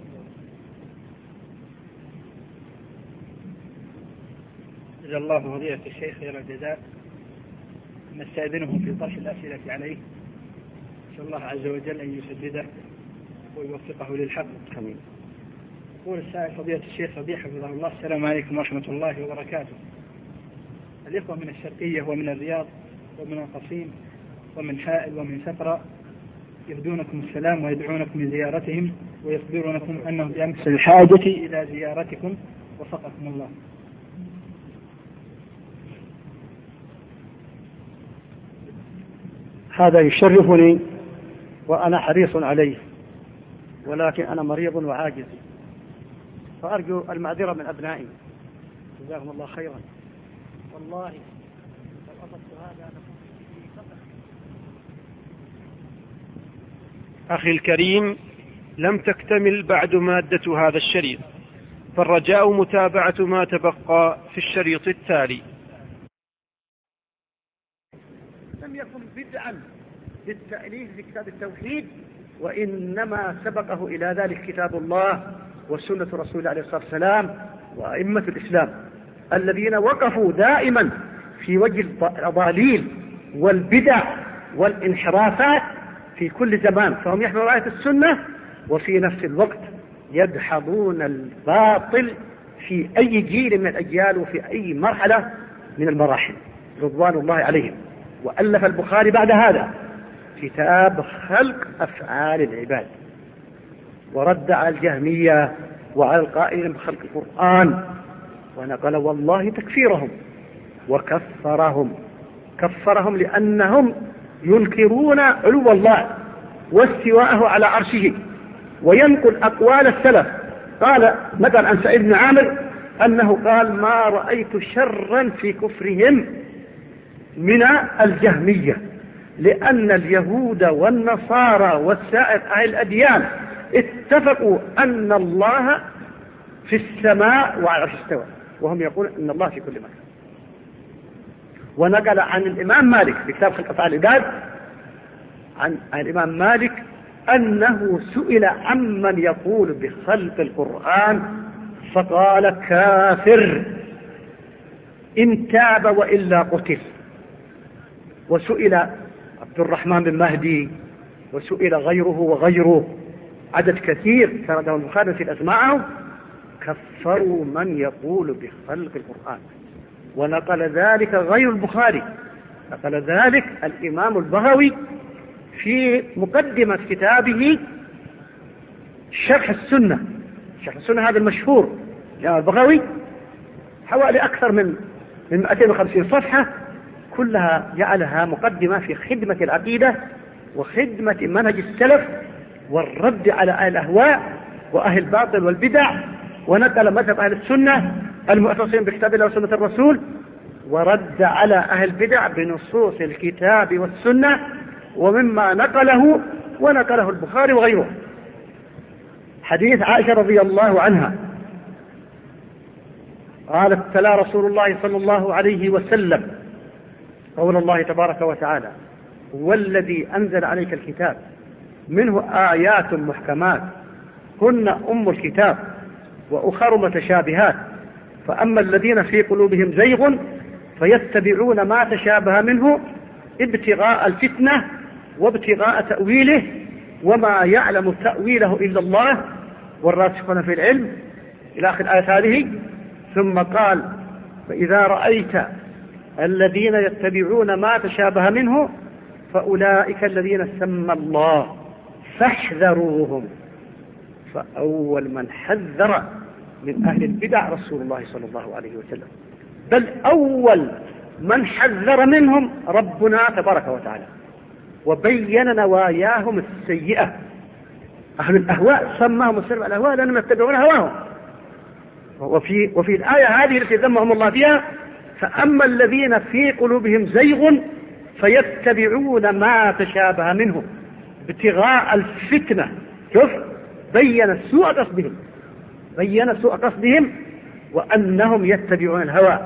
جزا الله فضيلة الشيخ خير الجزاء. نستأذنه في طرح الأسئلة عليه، نسأل الله عز وجل أن يسدده ويوفقه للحق. آمين. يقول السائل فضيلة الشيخ ربيع حفظه الله: السلام عليكم ورحمة الله وبركاته. الإخوة من الشرقية ومن الرياض ومن القصيم ومن حائل ومن سفرة يهدونكم السلام ويدعونكم لزيارتهم ويخبرونكم أنهم بأمس الحاجة إلى زيارتكم وفقكم الله. هذا يشرفني وأنا حريص عليه، ولكن أنا مريض وعاجز، فأرجو المعذرة من أبنائي. جزاهم الله خيرا. والله لو أردت هذا أخي الكريم، لم تكتمل بعد مادة هذا الشريط، فالرجاء متابعة ما تبقى في الشريط التالي. لم يكن بدعا بالتأليف في كتاب التوحيد، وإنما سبقه إلى ذلك كتاب الله وسنة رسول الله عليه الصلاة والسلام وأئمة الإسلام الذين وقفوا دائما في وجه الأضاليل والبدع والانحرافات في كل زمان، فهم يحملون راية السنة وفي نفس الوقت يدحضون الباطل في أي جيل من الأجيال وفي أي مرحلة من المراحل رضوان الله عليهم. وألف البخاري بعد هذا كتاب خلق أفعال العباد، ورد على الجهمية وعلى القائلين بخلق القرآن، ونقل والله تكفيرهم وكفرهم كفرهم لأنهم ينكرون علو الله واستواءه على عرشه، وينقل أقوال السلف. قال مثلا عن سعيد بن عامر أنه قال ما رأيت شرا في كفرهم من الجهمية، لأن اليهود والنصارى والسائر أهل الأديان اتفقوا أن الله في السماء وعلى العرش استوى، وهم يقولون أن الله في كل مكان. ونقل عن الإمام مالك في كتاب خلق أفعال العباد عن الإمام مالك أنه سئل عمن يقول بخلق القرآن فقال كافر إن تاب وإلا قتل. وسئل عبد الرحمن بن مهدي وسئل غيره وغيره عدد كثير سرده البخاري في أسماعهم، كفروا من يقول بخلق القرآن. ونقل ذلك غير البخاري، نقل ذلك الإمام البغوي في مقدمة كتابه شرح السنة. شرح السنة هذا المشهور الإمام البغوي حوالي أكثر من من مئتين وخمسين صفحة، كلها جعلها مقدمة في خدمة العقيدة وخدمة منهج السلف والرد على أهل الأهواء وأهل الباطل والبدع، ونقل مذهب أهل السنة المؤسسين بكتاب الله وسنة الرسول، ورد على أهل البدع بنصوص الكتاب والسنة ومما نقله ونقله البخاري وغيره. حديث عائشة رضي الله عنها قالت تلا رسول الله صلى الله عليه وسلم قول الله تبارك وتعالى والذي أنزل عليك الكتاب منه آيات محكمات هن أم الكتاب وأخر متشابهات فأما الذين في قلوبهم زيغ فيتبعون ما تشابه منه ابتغاء الفتنة وابتغاء تأويله وما يعلم تأويله إلا الله والراسخون في العلم إلى آخر الآية هذه. ثم قال فإذا رأيت الذين يتبعون ما تشابه منه فأولئك الذين سمى الله فاحذروهم. فأول من حذر من أهل البدع رسول الله صلى الله عليه وسلم، بل أول من حذر منهم ربنا تبارك وتعالى وبين نواياهم السيئة. أهل الأهواء سماهم السلف الأهواء لأنهم يتبعون هواهم، وفي, وفي الآية هذه التي ذمهم الله فيها فأما الذين في قلوبهم زيغ فيتبعون ما تشابه منه ابتغاء الفتنة. شوف بين سوء قصدهم، بين سوء قصدهم وأنهم يتبعون الهوى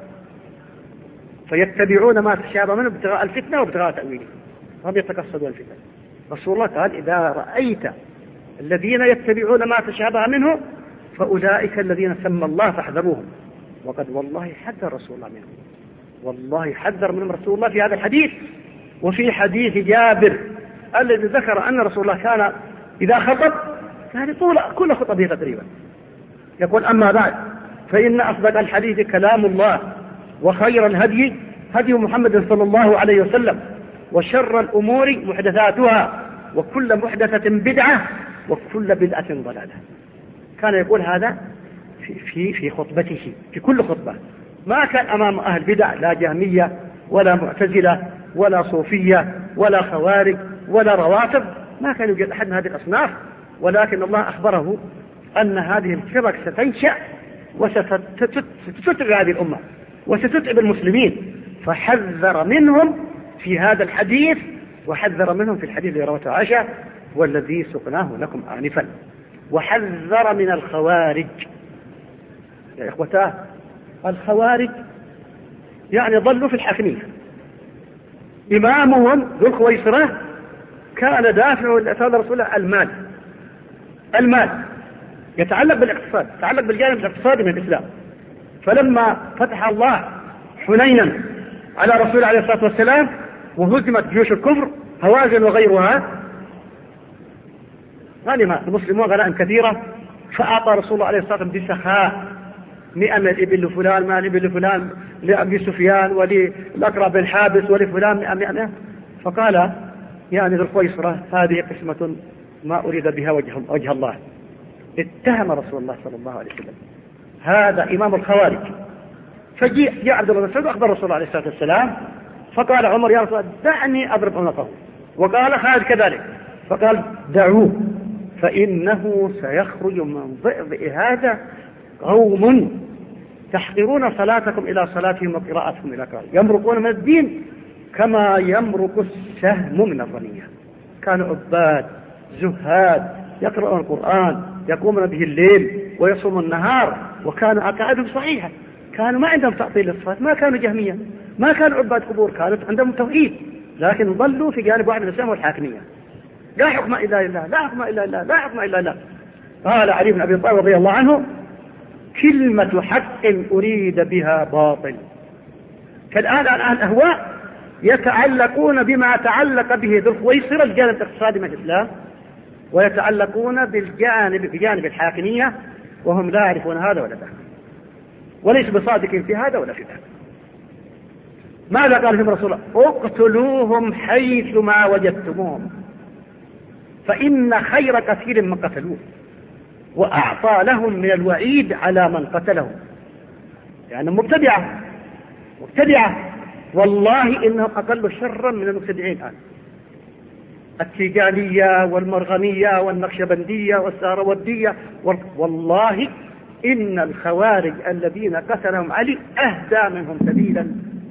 فيتبعون ما تشابه منه ابتغاء الفتنة وابتغاء تأويله، هم يتقصدون الفتنة. رسول الله قال إذا رأيت الذين يتبعون ما تشابه منه فأولئك الذين سمى الله فاحذروهم. وقد والله حذر رسول الله منهم، والله حذر منهم رسول الله في هذا الحديث. وفي حديث جابر الذي ذكر أن رسول الله كان إذا خطب كان طول كل خطبه تقريبا يقول أما بعد فإن أصدق الحديث كلام الله وخير الهدي هدي محمد صلى الله عليه وسلم، وشر الأمور محدثاتها، وكل محدثة بدعة، وكل بدعة ضلالة. كان يقول هذا في, في, في خطبته، في كل خطبة. ما كان أمام أهل بدع، لا جهمية ولا معتزلة ولا صوفية ولا خوارج ولا روافض، ما كان يوجد أحد من هذه الأصناف، ولكن الله أخبره أن هذه الفرق ستنشأ وستتعب هذه الأمة وستتعب المسلمين، فحذر منهم في هذا الحديث، وحذر منهم في الحديث الذي رواه عائشة والذي سقناه لكم آنفا، وحذر من الخوارج. يا إخوتاه، الخوارج يعني ضلوا في الحاكمية. إمامهم ذو الخويصرة كان دافع لأسال رسول الله المال، المال يتعلق بالاقتصاد، يتعلق بالجانب الاقتصادي من الإسلام. فلما فتح الله حنينا على رسول الله عليه الصلاة والسلام وهزمت جيوش الكفر هوازن وغيرها، غنم المسلمون غنائم كثيرة، فأعطى رسول الله عليه الصلاة والسلام بسخاء مئة من الإبل لفلان، ما الإبل لفلان، لأبي سفيان وللأقرع بن حابس ولفلان مئة مئة مئة. فقال يعني ذو الخويصرة هذه قسمة ما أريد بها وجه, وجه الله. اتهم رسول الله صلى الله عليه وسلم هذا إمام الخوارج. فجاء عبد الله بن مسعود أخبر رسول الله عليه الصلاة والسلام، فقال عمر يا رسول الله دعني أضرب عنقه، وقال خالد كذلك، فقال دعوه فإنه سيخرج من ضئضئ هذا قوم تحقرون صلاتكم إلى صلاتهم وقراءتكم إلى قراءتهم، يمرقون من الدين كما يمرق السهم من الرمية. كانوا عباد زهاد يقرؤون القرآن، يقومون به الليل ويصومون النهار، وكانوا عقائدهم صحيحة، كانوا ما عندهم تعطيل للصلاة، ما كانوا جهمية، ما كانوا عباد قبور، كانت عندهم توحيد، لكن ضلوا في جانب واحد من الإسلام والحاكمية. لا حكم إلا لله، لا حكم إلا لله، لا حكم إلا لله. قال علي بن أبي طالب رضي الله عنه كلمة حق أريد بها باطل. كالآن أهل الأهواء يتعلقون بما تعلق به ذو الخويصرة الجانب الاقتصادي من الإسلام، ويتعلقون بالجانب بجانب الحاكمية، وهم لا يعرفون هذا ولا ذاك، وليس بصادقين في هذا ولا في ذاك. ماذا قال فيهم رسول الله؟ اقتلوهم حيث ما وجدتموهم، فإن خير كثير من قتلوه، وأعطى لهم من الوعيد على من قتلهم. يعني مبتدعة مبتدعة والله إنهم أقل شرا من المبتدعين الآن، التيجانية والمرغمية والنقشبندية والسهروردية، والله إن الخوارج الذين قتلهم علي أهدى منهم سبيلا،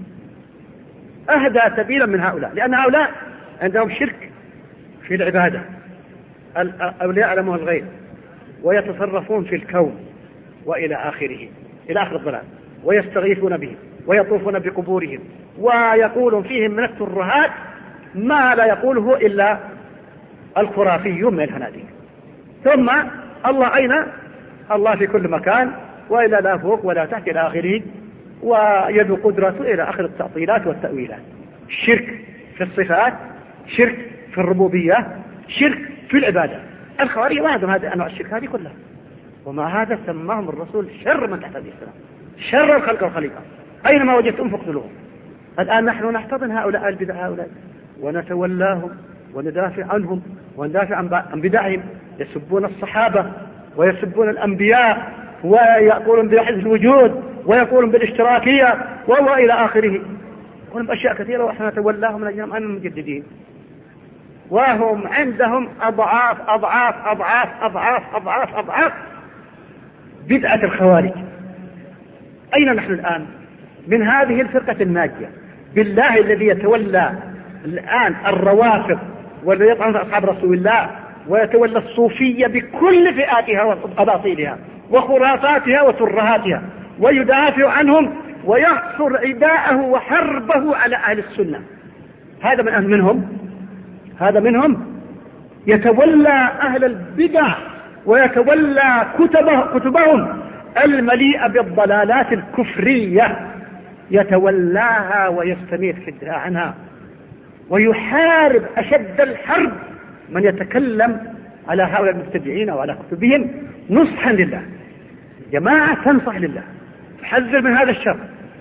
أهدى سبيلا من هؤلاء، لأن هؤلاء عندهم شرك في العبادة، أولياء يعلمون الغيب ويتصرفون في الكون وإلى آخره، إلى آخر الضلال، ويستغيثون بهم ويطوفون بقبورهم، ويقولون فيهم من الترهات ما لا يقوله إلا الخرافيون من الفنادق. ثم الله أين؟ الله في كل مكان، وإلا لا فوق ولا تحت إلى آخره، ويد قدرته إلى آخر التعطيلات والتأويلات. شرك في الصفات، شرك في الربوبية، شرك في العبادة. الخوارج ما عندهم هذه أنواع الشرك هذه كلها، ومع هذا سماهم الرسول شر من تحت الإسلام، شر الخلق والخليقة، أينما وجدتم فاقتلوهم. الآن نحن نحتضن هؤلاء البدع هؤلاء ونتولاهم وندافع عنهم وندافع عن بدعهم. يسبون الصحابة ويسبون الأنبياء ويقولون بوحدة الوجود ويقولون بالاشتراكية وهو إلى آخره، يقولون بأشياء كثيرة، ونحن نتولاهم من أجلهم أن المجددين، وهم عندهم أضعاف أضعاف أضعاف أضعاف أضعاف أضعاف بدعة الخوارج. أين نحن الآن من هذه الفرقة الناجية؟ بالله الذي يتولى الآن الروافض والذي يطعن في أصحاب رسول الله ويتولى الصوفية بكل فئاتها وأباطيلها وخرافاتها وترهاتها ويدافع عنهم ويحصر عداءه وحربه على أهل السنة، هذا من أهل منهم، هذا منهم يتولى أهل البدع ويتولى كتبه كتبهم المليئة بالضلالات الكفرية، يتولاها ويستميت في الدفاع عنها، ويحارب أشد الحرب من يتكلم على هؤلاء المبتدعين وعلى كتبهم نصحا لله. جماعة تنصح لله، تحذر من هذا الشر،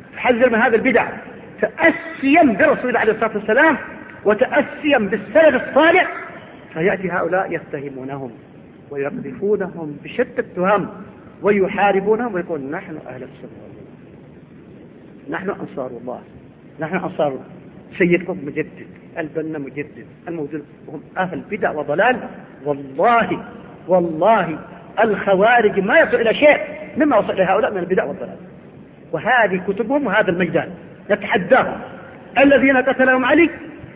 تحذر من هذا البدع تأسيا برسول عليه الصلاة والسلام وتأسيا بالسلف الصالح، فيأتي هؤلاء يتهمونهم ويقذفونهم بشتى التهم ويحاربونهم ويقول نحن أهل السنة والجماعة، نحن أنصار الله، نحن أنصار سيد قطب مجدد، البنا مجدد الموجود، وهم أهل بدع وضلال. والله والله الخوارج ما يصل إلى شيء مما وصل إلى هؤلاء من البدع والضلال، وهذه كتبهم وهذا الميدان نتحداهم. الذين قتلهم علي،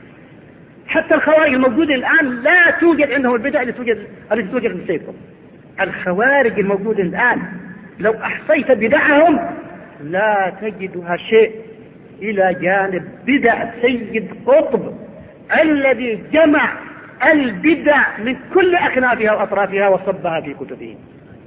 حتى الخوارج الموجودة الآن لا توجد عندهم البدع التي توجد التي توجد عند سيد قطب. الخوارج الموجودة الآن لو أحصيت بدعهم لا تجدها شيء إلى جانب بدع سيد قطب الذي جمع البدع من كل أكنافها وأطرافها وصبها في كتبه،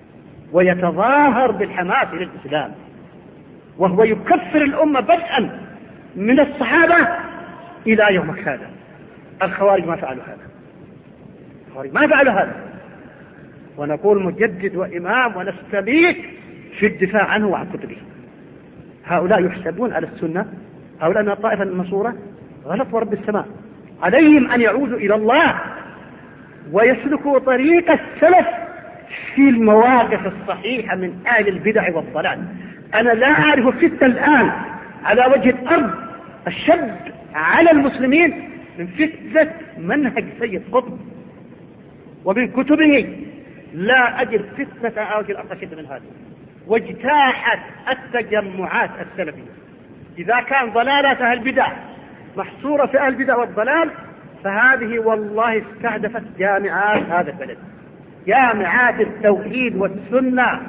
ويتظاهر بالحماس للإسلام، وهو يكفر الأمة بدءا من الصحابة إلى يومك هذا. الخوارج ما فعلوا هذا، الخوارج ما فعلوا هذا، ونقول مجدد وإمام ونستميت في الدفاع عنه وعن كتبه. هؤلاء يحسبون على السنة، هؤلاء من الطائفة المنصورة، غلط ورب السماء. عليهم أن يعودوا إلى الله ويسلكوا طريق السلف في المواقف الصحيحة من أهل البدع والضلال. أنا لا أعرف فتنة الآن على وجه الأرض الشد على المسلمين من فتنة منهج سيد قطب ومن كتبه، لا أجد فتنة على وجه الأرض أشد من هذه. واجتاحت التجمعات السلفية، إذا كان ضلالات أهل البدع محصورة في أهل البدع والضلال، فهذه والله استهدفت جامعات هذا البلد، جامعات التوحيد والسنة،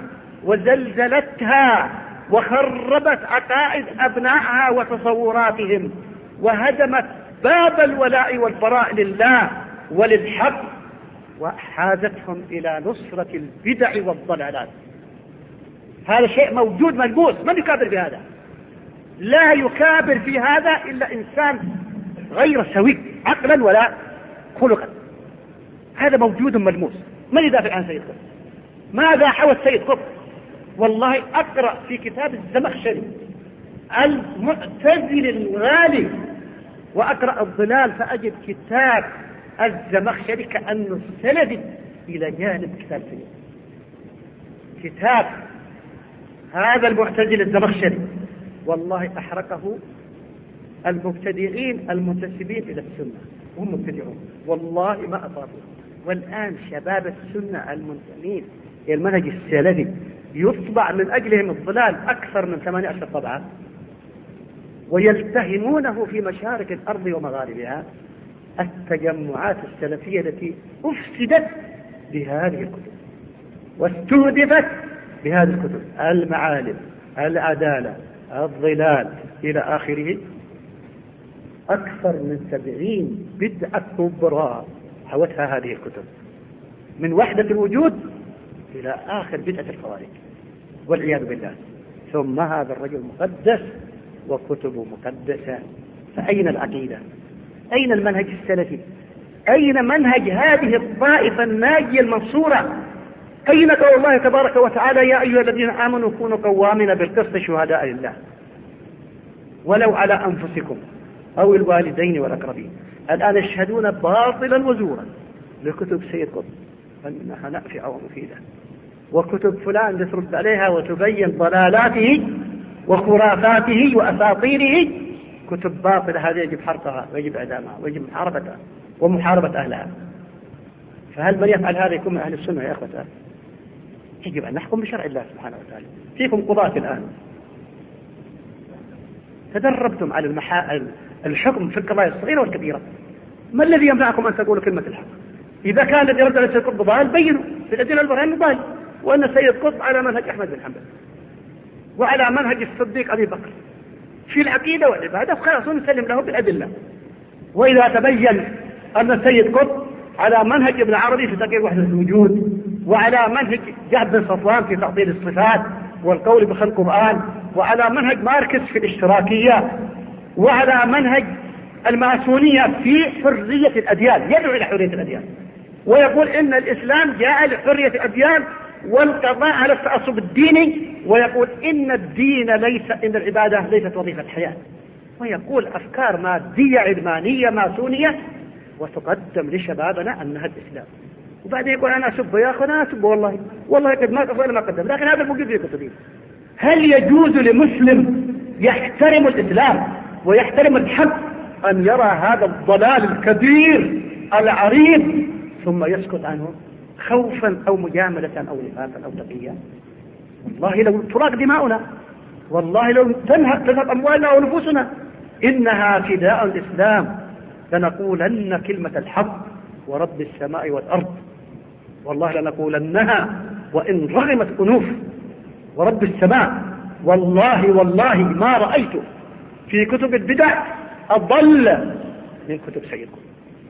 وزلزلتها وخربت عقائد أبنائها وتصوراتهم، وهدمت باب الولاء والبراء لله وللحق، وحازتهم إلى نصرة البدع والضلالات. هذا شيء موجود ملموس، من يكابر بهذا؟ لا يكابر في هذا إلا إنسان غير سوي عقلا ولا خلقا. هذا موجود ملموس. من يدافع عن سيد قطب؟ ماذا حوى السيد قطب؟ والله أقرأ في كتاب الزمخشري المعتزل الغالي وأقرأ الظلال فأجد كتاب الزمخشري كأنه سند إلى جانب كتاب سيد. كتاب هذا المعتزل الزمخشري والله أحرقه المبتدعين المنتسبين إلى السنة، هم مبتدعون والله ما أصابوا. والآن شباب السنة المنتمين إلى المنهج السلفي يطبع من أجلهم الضلال أكثر من ثمانية عشر طبعة، ويلتهمونه في مشارق الأرض ومغاربها التجمعات السلفية التي أفسدت بهذه الكتب واستهدفت بهذه الكتب، المعالم، العدالة، الظلال إلى آخره. أكثر من سبعين بدعة كبرى حوتها هذه الكتب، من وحدة الوجود إلى آخر بدعة الخوارج والعياذ بالله. ثم هذا الرجل مقدس وكتبه مقدسة، فأين العقيدة؟ أين المنهج السلفي؟ أين منهج هذه الطائفة الناجية المنصورة؟ أين قول الله تبارك وتعالى يا أيها الذين آمنوا كونوا قوامين بالقسط شهداء لله ولو على أنفسكم أو الوالدين والأقربين. الآن يشهدون باطلا وزورا لكتب سيد قطب أنها نافعة ومفيدة، وكتب فلان لترد عليها وتبين ضلالاته وخرافاته وأساطيره، كتب باطلة هذه يجب حرقها ويجب إعدامها ويجب محاربتها ومحاربة أهلها. فهل من يفعل هذا يكون من أهل السنة يا أخوة؟ يجب أن نحكم بشرع الله سبحانه وتعالى. فيكم قضاة الآن تدربتم على المحا... الحكم في القضايا الصغيرة والكبيرة، ما الذي يمنعكم أن تقولوا كلمة الحق؟ إذا كان الذي يرد على سيد قطب ضال بينوا في الأدلة البرهان ضال، وأن سيد قطب على منهج أحمد بن حنبل وعلى منهج الصديق أبي بكر في العقيدة والعبادة، خلاص نسلم له بالأدلة. وإذا تبين أن سيد قطب على منهج ابن عربي في تقرير وحدة الوجود، وعلى منهج جهد بن صفوان في تعطيل الصفات والقول بخلق القرآن، وعلى منهج ماركس في الاشتراكية، وعلى منهج الماسونية في حرية الأديان، يدعو إلى حرية الأديان ويقول إن الإسلام جاء لحرية الأديان والقضاء على التعصب الديني، ويقول إن الدين ليس، إن العبادة ليست وظيفة حياة، ويقول أفكار مادية علمانية ماسونية، وتقدم لشبابنا أنها الإسلام. وبعدين يقول أنا أسب يا أخي، أنا أسب والله والله قد ما قصر ما قدم، لكن هذا موجود في كتبه. هل يجوز لمسلم يحترم الإسلام ويحترم الحق أن يرى هذا الضلال الكبير العريض ثم يسكت عنه خوفا أو مجاملة أو نفاقا أو تقيا؟ والله لو تراق دماؤنا، والله لو تذهب أموالنا ونفوسنا، إنها فداء الإسلام لنقولن كلمة الحق ورب السماء والأرض، والله لنقولنها وإن رغمت أنوف، ورب السماء والله والله ما رأيت في كتب البدع أضل من كتب سيدكم،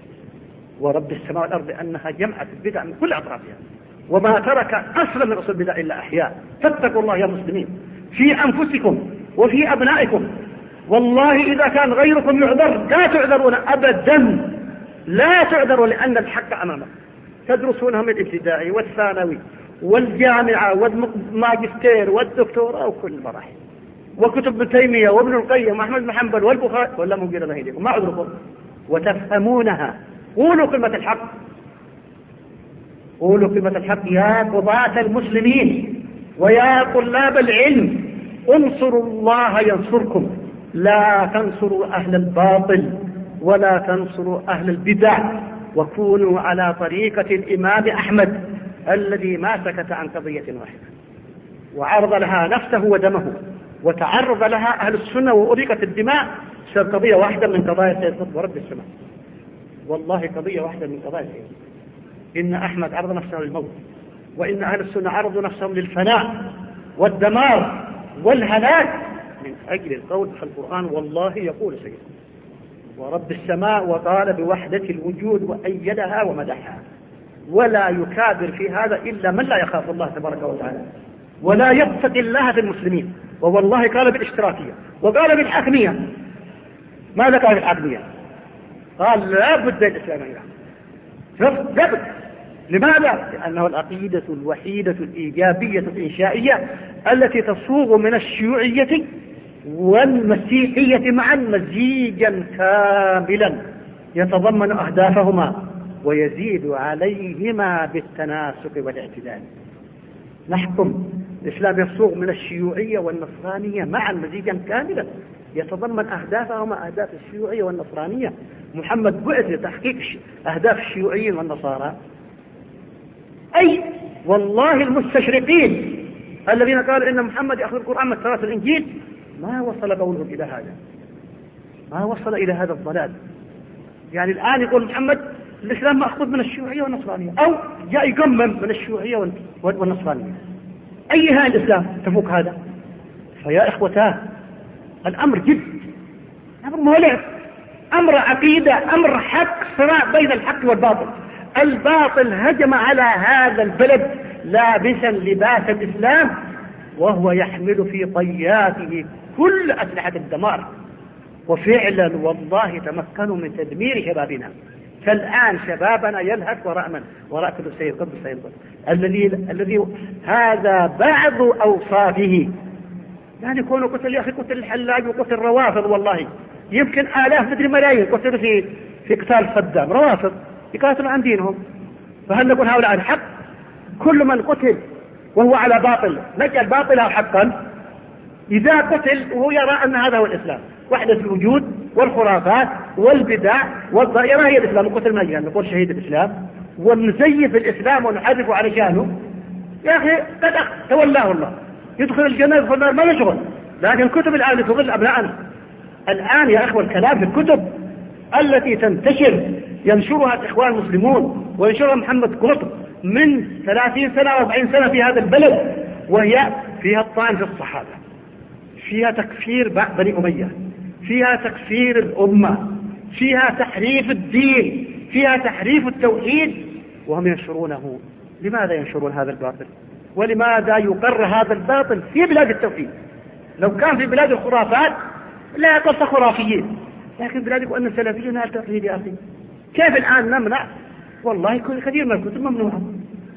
ورب السماء والأرض أنها جمعت البدع من كل أطرافها، وما ترك أصلا من أصول البدع إلا أحياء. فاتقوا الله يا مسلمين في أنفسكم وفي أبنائكم، والله إذا كان غيركم يعذر لا تعذرون أبدا، لا تعذروا، لأن الحق أمامكم. تدرسونها من الابتدائي والثانوي والجامعة والماجستير والدكتوراه وكل المراحل، وكتب ابن تيمية وابن القيم وأحمد بن حنبل والبخاري، ولا موجودة بهيدكم ما عذركم، وتفهمونها. قولوا كلمة الحق، قولوا كلمة الحق يا قضاة المسلمين ويا طلاب العلم، انصروا الله ينصركم، لا تنصروا أهل الباطل ولا تنصروا أهل البدع، وكونوا على طريقة الإمام أحمد الذي ما سكت عن قضية واحدة وعرض لها نفسه ودمه، وتعرض لها أهل السنة وأريقت الدماء بسبب قضية واحدة من قضايا سيد قطب ورب السماء. والله قضية واحدة من قضايا سيد، إن أحمد عرض نفسه للموت، وإن أهل السنة عرضوا نفسهم للفناء والدمار والهلاك من أجل القول في القرآن. والله يقول سيد ورب السماء وقال بوحدة الوجود وأيدها ومدحها، ولا يكابر في هذا إلا من لا يخاف الله تبارك وتعالى ولا يتقي الله في المسلمين. ووالله قال بالاشتراكية وقال بالحاكمية. ماذا قال بالحاكمية؟ قال لا بد الإسلام أيضا، لا بد. لماذا؟ لأنه العقيدة الوحيدة الإيجابية الإنشائية التي تصوغ من الشيوعية والمسيحية معا مزيجا كاملا يتضمن أهدافهما ويزيد عليهما بالتناسق والاعتدال. نحكم الإسلام يصوغ من الشيوعية والنصرانية معا مزيجا كاملا يتضمن أهدافهما أهداف الشيوعية والنصرانية. محمد بعث لتحقيق أهداف الشيوعيين والنصارى. أي والله المستشرقين الذين قالوا إن محمد يأخذ القرآن من تراث الإنجيل ما وصل قولهم إلى هذا، ما وصل إلى هذا الضلال. يعني الآن يقول محمد الإسلام مأخوذ من الشيوعية والنصرانية، أو جاء يقمم من الشيوعية والنصرانية. أي هاي الإسلام تفوق هذا؟ فيا إخوتاه الأمر جد، أمر مولع، أمر عقيدة، أمر حق، صراع بين الحق والباطل. الباطل هجم على هذا البلد لابسا لباس الإسلام وهو يحمل في طياته كل أسلحة الدمار، وفعلا والله تمكنوا من تدمير شبابنا. فالآن شبابنا يلهث وراء من؟ وراء كتب سيد قطب سيد قطب الذي الذي هذا بعض أوصافه. يعني يكونوا قتل يا أخي، قتل الحلاج وقتل الروافض، والله يمكن آلاف مدري ملايين قتلوا في في قتال صدام، روافض يقاتلوا عن دينهم. فهل نقول هؤلاء الحق؟ كل من قتل وهو على باطل نجعل باطله حقا. إذا قتل وهو يرى أن هذا هو الإسلام، وحدة الوجود والخرافات والبدع والظاهرة هي الإسلام، وقتل من أجل نقول شهيد الإسلام ونزيف الإسلام ونحرفه على شانه. يا أخي قد تولاه الله، يدخل الجنة يدخل النار ما يشغل. لكن الكتب الآن تضل أبناءنا. الآن يا أخوة الكلام في الكتب التي تنتشر ينشرها الإخوان المسلمون وينشرها محمد قطب من ثلاثين سنة وأربعين سنة في هذا البلد، وهي فيها الطعن في الصحابة، فيها تكفير بني أمية، فيها تكفير الأمة، فيها تحريف الدين، فيها تحريف التوحيد، وهم ينشرونه. لماذا ينشرون هذا الباطل؟ ولماذا يقر هذا الباطل في بلاد التوحيد؟ لو كان في بلاد الخرافات لا قلت خرافيين، لكن بلادك أن السلفيون لا التوحيد يا أخي. كيف الآن نمنع؟ والله كثير من الكتب ممنوعة،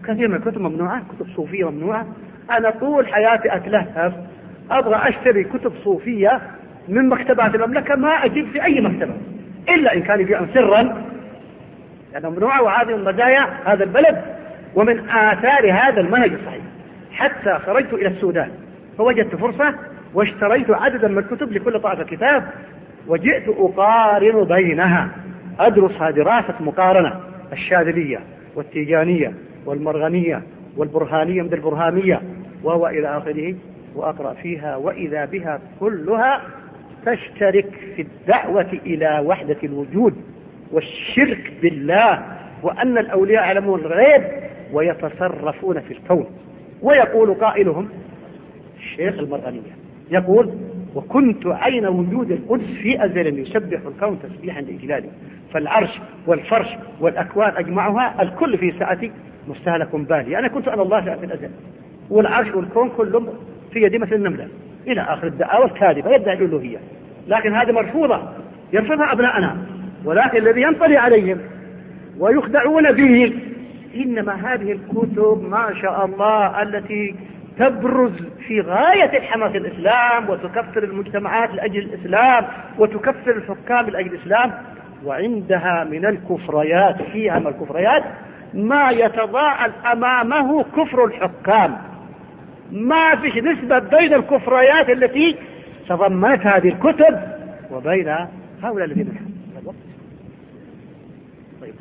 كثير من الكتب ممنوعة، كتب صوفية ممنوعة. أنا طول حياتي أتلهف أبغى أشتري كتب صوفية من مكتبات المملكة، ما أجيب في أي مكتبة إلا إن كان يبيعون سرا، لأنها ممنوعة. وهذه من مزايا هذا البلد ومن آثار هذا المنهج الصحيح. حتى خرجت إلى السودان فوجدت فرصة واشتريت عددا من الكتب لكل طائفة كتاب، وجئت أقارن بينها، أدرسها دراسة مقارنة، الشاذلية والتيجانية والمرغنية والبرهانية من البرهامية وهو إلى آخره، وأقرأ فيها وإذا بها كلها تشترك في الدعوة إلى وحدة الوجود والشرك بالله، وأن الأولياء يعلمون الغيب ويتصرفون في الكون. ويقول قائلهم الشيخ المرغنية يقول: وكنت عين وجود القدس في أزل يسبح الكون تسبيحا لإجلاله، فالعرش والفرش والأكوان أجمعها الكل في ساعتي مستهلك بالي. أنا كنت أنا الله في الأزل، والعرش والكون كلهم في يدي مثل النملة، إلى آخر الدعاوى الكاذبة يدعي الألوهية. لكن هذه مرفوضة يرفضها أبناءنا، ولكن الذي ينطلي عليهم ويخدعون به إنما هذه الكتب ما شاء الله التي تبرز في غاية الحماس الإسلام وتكفر المجتمعات لأجل الإسلام وتكفر الحكام لأجل الإسلام، وعندها من الكفريات فيها من الكفريات ما يتضاءل أمامه كفر الحكام. ما فيش نسبة بين الكفريات التي تضمنت هذه الكتب وبين هؤلاء الذين يحبون. طيب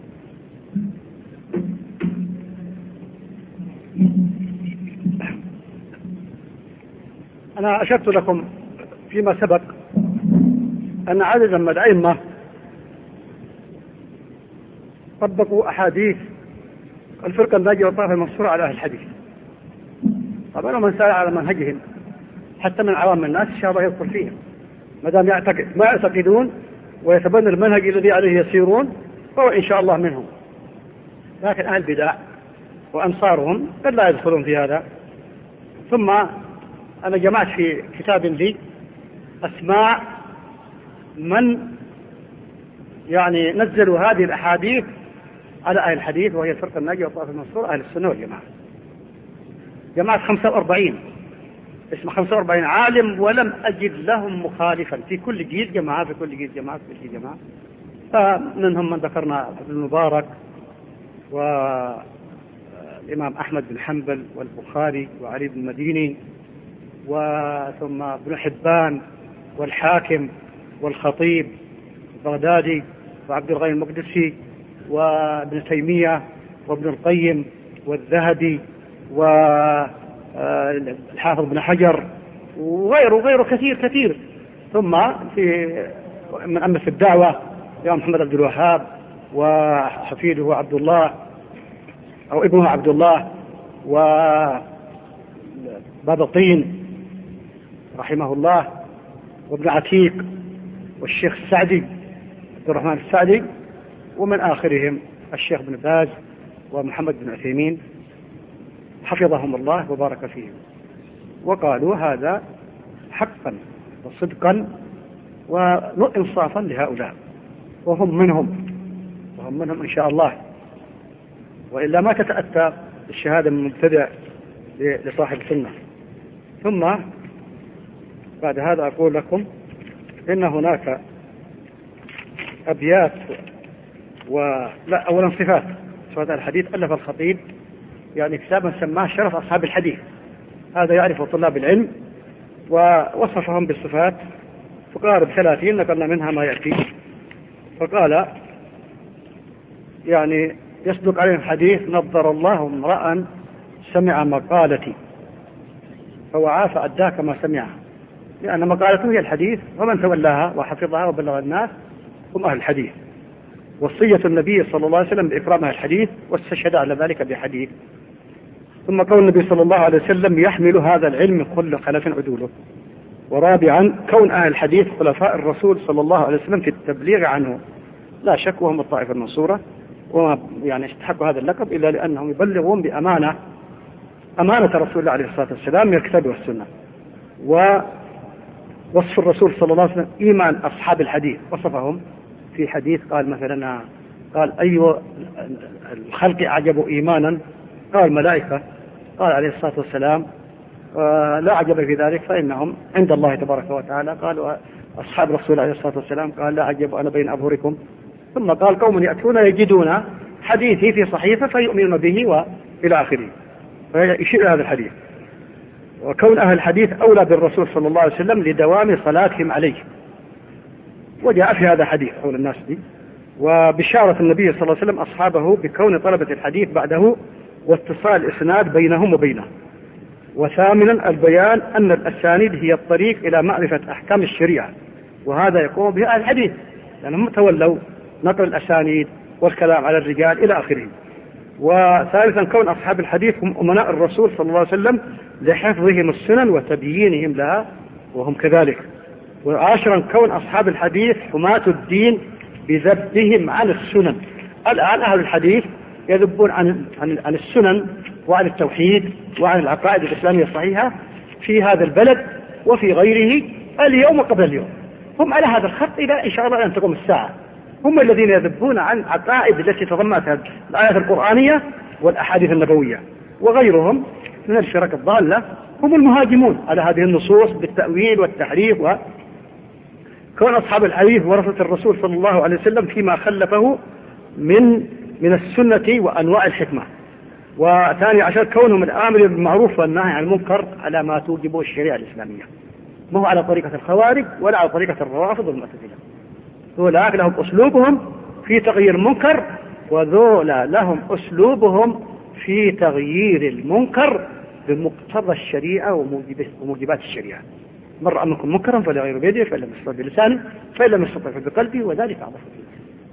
أنا أشرت لكم فيما سبق أن عددا من الأئمة طبقوا أحاديث الفرقة الناجية والطائفة المنصورة على أهل الحديث. طبعا من سار على منهجهم حتى من عوام الناس إن شاء الله يدخل فيهم ما دام يعتقد ما يعتقدون ويتبنى المنهج الذي عليه يسيرون فهو إن شاء الله منهم. لكن أهل البدع وأنصارهم قد لا يدخلون في هذا. ثم أنا جمعت في كتاب لي أسماء من يعني نزلوا هذه الأحاديث على أهل الحديث وهي الفرقة الناجية والطائفة المنصورة أهل السنة والجماعة. جماعة خمسة وأربعين اسم خمسة وأربعين عالم ولم أجد لهم مخالفا في كل جيل جماعة في كل جيل جماعة في كل جيل جماعة. فمنهم من ذكرنا ابن المبارك والإمام أحمد بن حنبل والبخاري وعلي بن المديني وثم ابن حبان والحاكم والخطيب البغدادي وعبد الغني المقدسي وابن تيمية وابن القيم والذهبي والحافظ بن حجر وغيره وغيره كثير كثير. ثم في من أمس الدعوة يا محمد عبد الوهاب وحفيده عبد الله أو ابنه عبد الله وباب الطين رحمه الله وابن عتيق والشيخ السعدي عبد الرحمن السعدي ومن آخرهم الشيخ بن باز ومحمد بن عثيمين حفظهم الله وبارك فيهم. وقالوا هذا حقا وصدقا وإنصافا لهؤلاء وهم منهم وهم منهم إن شاء الله، وإلا ما تتأتى الشهادة من مبتدع لصاحب السنة. ثم بعد هذا أقول لكم إن هناك أبيات ولا أولا صفات صفات الحديث. ألف الخطيب يعني كتابا سماه شرف أصحاب الحديث، هذا يعرف طلاب العلم ووصفهم بالصفات فقارب ثلاثين نقلنا منها ما يأتي. فقال يعني يصدق عليهم حديث نظر الله امرأ سمع مقالتي فوعى فأداها كما سمعها، لأن مقالته هي الحديث ومن تولاها وحفظها وبلغ الناس هم أهل الحديث. وصية النبي صلى الله عليه وسلم بإكرام أهل الحديث واستشهد على ذلك بحديث. ثم قول النبي صلى الله عليه وسلم يحمل هذا العلم من كل خلف عدوله. ورابعا كون أهل الحديث خلفاء الرسول صلى الله عليه وسلم في التبليغ عنه لا شك وهم الطائفة المنصورة، وما يعني استحقوا هذا اللقب إلا لأنهم يبلغون بأمانة أمانة رسول الله عليه الصلاة والسلام من الكتاب والسنة. ووصف الرسول صلى الله عليه وسلم إيمان أصحاب الحديث وصفهم في حديث قال مثلا قال أي الخلق أعجب إيمانا أو الملائكة. قال عليه الصلاة والسلام لا عجب في ذلك فإنهم عند الله تبارك وتعالى. قالوا أصحاب رسول عليه الصلاة والسلام قال لا عجب أنا بين أظهركم. ثم قال قوم يأتون يجدون حديثي في صحيفة فيؤمنون به وإلى آخره، فيشير إلى هذا الحديث. وكون أهل الحديث أولى بالرسول صلى الله عليه وسلم لدوام صلاتهم عليه، وجاء في هذا حديث حول الناس دي. وبشارة النبي صلى الله عليه وسلم أصحابه بكون طلبة الحديث بعده واتصال الإسناد بينهم وبينه. وثامنا البيان أن الأسانيد هي الطريق إلى معرفة أحكام الشريعة، وهذا يقوم به أهل الحديث لأنهم تولوا نقل الأسانيد والكلام على الرجال إلى آخره. وثالثا كون أصحاب الحديث هم أمناء الرسول صلى الله عليه وسلم لحفظهم السنن وتبيينهم لها وهم كذلك. وعاشرا كون أصحاب الحديث حماة الدين بذبهم عن السنن. الآن أهل الحديث يذبون عن عن السنن وعن التوحيد وعن العقائد الإسلامية الصحيحة في هذا البلد وفي غيره اليوم وقبل اليوم. هم على هذا الخط إلى إن شاء الله أن تقوم الساعة. هم الذين يذبون عن عقائد التي تضمنتها الآيات القرآنية والأحاديث النبوية، وغيرهم من الفرق الضالة هم المهاجمون على هذه النصوص بالتأويل والتحريف. وكون أصحاب الحديث ورثة الرسول صلى الله عليه وسلم فيما خلفه من من السنة وأنواع الحكمة. وثاني عشر كونهم الآمر بالمعروف والنهي عن المنكر على ما توجبه الشريعة الإسلامية، ما هو على طريقة الخوارج ولا على طريقة الروافض والمعتزلة. ذولا لهم أسلوبهم في تغيير المنكر، وذولا لهم أسلوبهم في تغيير المنكر بمقتضى الشريعة وموجبات الشريعة. من رأى منكم منكرا فليغيره بيده، فإن لم يستطع بلسانه، فإن لم يستطع بقلبه، وذلك أضعف الإيمان.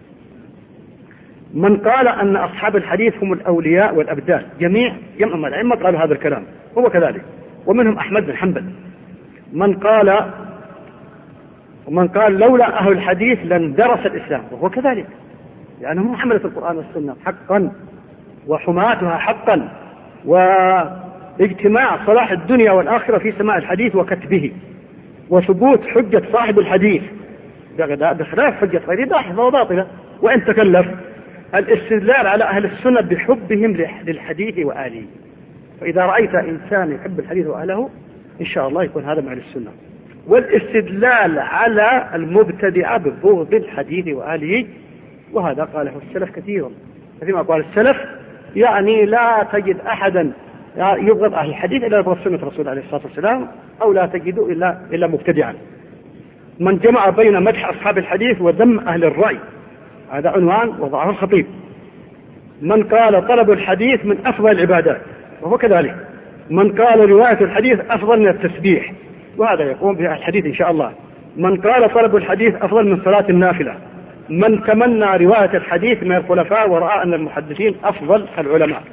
من قال أن أصحاب الحديث هم الأولياء والأبدال، جميع جمع من الأئمة قالوا هذا الكلام، هو كذلك، ومنهم أحمد بن حنبل. من قال ومن قال لولا أهل الحديث لن درس الإسلام، وهو كذلك، لأنهم حملة القرآن والسنة حقا وحماتها حقا، واجتماع صلاح الدنيا والآخرة في سماع الحديث وكتبه، وثبوت حجة صاحب الحديث بخلاف حجة غيره داحظة وباطلة. وإن تكلف الاستدلال على أهل السنة بحبهم للحديث وآله. فإذا رأيت إنسان يحب الحديث وآله إن شاء الله يكون هذا من أهل السنة. والاستدلال على المبتدعة ببغض الحديث وآله، وهذا قاله السلف كثيرا. فيما قال السلف يعني لا تجد أحدا يبغض أهل الحديث إلا يبغض سنة رسول عليه الصلاة والسلام، أو لا تجد إلا, إلا مبتدعا. من جمع بين مدح أصحاب الحديث وذم أهل الرأي، هذا عنوان وضعه الخطيب. من قال طلب الحديث من أفضل العبادات، وهو كذلك. من قال رواية الحديث أفضل من التسبيح، وهذا يقوم به الحديث إن شاء الله. من قال طلب الحديث أفضل من صلاة النافلة. من تمنى رواية الحديث من الخلفاء ورأى أن المحدثين أفضل العلماء.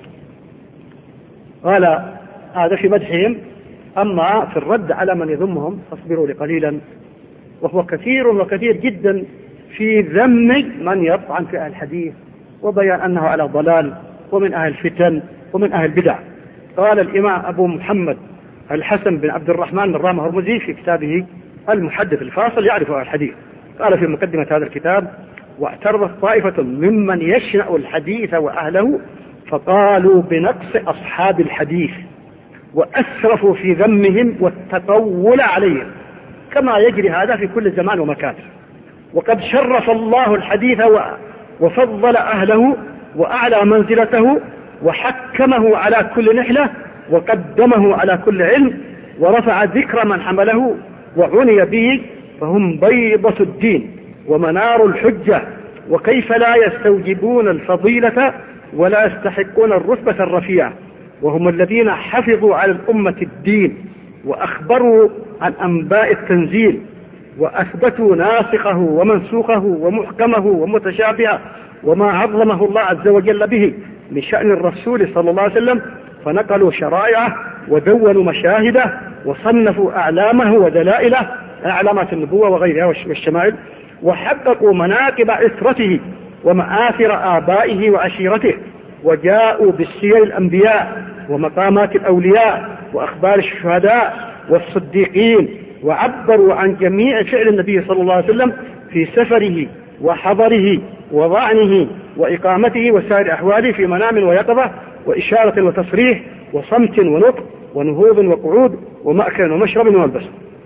قال هذا في مدحهم. أما في الرد على من يذمهم فاصبروا لي قليلا، وهو كثير وكثير جدا في ذم من يطعن في أهل الحديث وبيان أنه على ضلال ومن أهل الفتن ومن أهل البدع. قال الإمام أبو محمد الحسن بن عبد الرحمن الرامة هرمزي في كتابه المحدث الفاصل يعرف أهل الحديث، قال في مقدمة هذا الكتاب: واعترضت طائفة ممن يشنأ الحديث وأهله فقالوا بنقص أصحاب الحديث، وأسرفوا في ذمهم والتطول عليهم، كما يجري هذا في كل زمان ومكان. وقد شرف الله الحديث وفضل أهله وأعلى منزلته وحكمه على كل نحلة وقدمه على كل علم ورفع ذكر من حمله وعني به، فهم بيضة الدين ومنار الحجة، وكيف لا يستوجبون الفضيلة ولا يستحقون الرتبة الرفيعة، وهم الذين حفظوا على الأمة الدين وأخبروا عن أنباء التنزيل وأثبتوا ناسخه ومنسوخه ومحكمه ومتشابهه وما عظمه الله عز وجل به من شأن الرسول صلى الله عليه وسلم، فنقلوا شرائعه ودونوا مشاهده وصنفوا أعلامه ودلائله، أعلامات النبوة وغيرها والشمائل، وحققوا مناقب إسرته ومآثر آبائه وعشيرته، وجاءوا بالسير الأنبياء ومقامات الأولياء وأخبار الشهداء والصديقين، وعبروا عن جميع فعل النبي صلى الله عليه وسلم في سفره وحضره وضعنه وإقامته وسائر أحواله في منام ويقظة، وإشارة وتصريح وصمت ونطق ونهوض وقعود ومأكل ومشرب وملبس.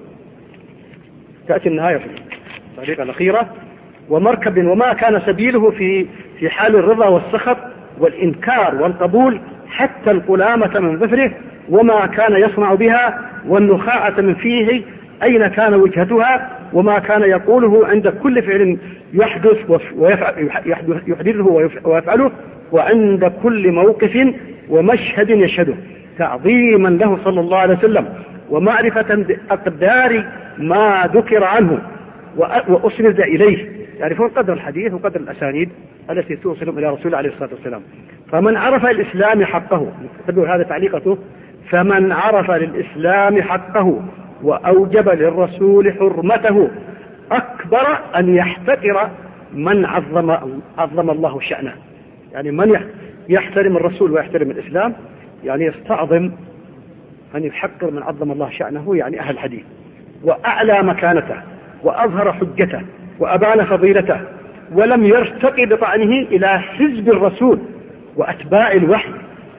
تأتي النهاية في الطريقة الأخيرة: ومركب وما كان سبيله في في حال الرضا والسخط والإنكار والقبول، حتى القلامة من ظفره وما كان يصنع بها، والنخاعة من فيه أين كان وجهتها، وما كان يقوله عند كل فعل يحدث يحدثه ويفعله، وعند كل موقف ومشهد يشهده، تعظيما له صلى الله عليه وسلم، ومعرفة بأقدار ما ذكر عنه وأسند إليه. يعرفون قدر الحديث وقدر الأسانيد التي توصلهم إلى رسول الله عليه الصلاة والسلام. فمن عرف الإسلام حقه، هذا تعليقته: فمن عرف للإسلام حقه وأوجب للرسول حرمته، أكبر أن يحتقر من عظم, عظم الله شأنه. يعني من يحترم الرسول ويحترم الإسلام يعني يستعظم أن يحقر من عظم الله شأنه، يعني أهل الحديث، وأعلى مكانته وأظهر حجته وأبان فضيلته، ولم يرتقي بطعنه إلى حزب الرسول وأتباع الوحي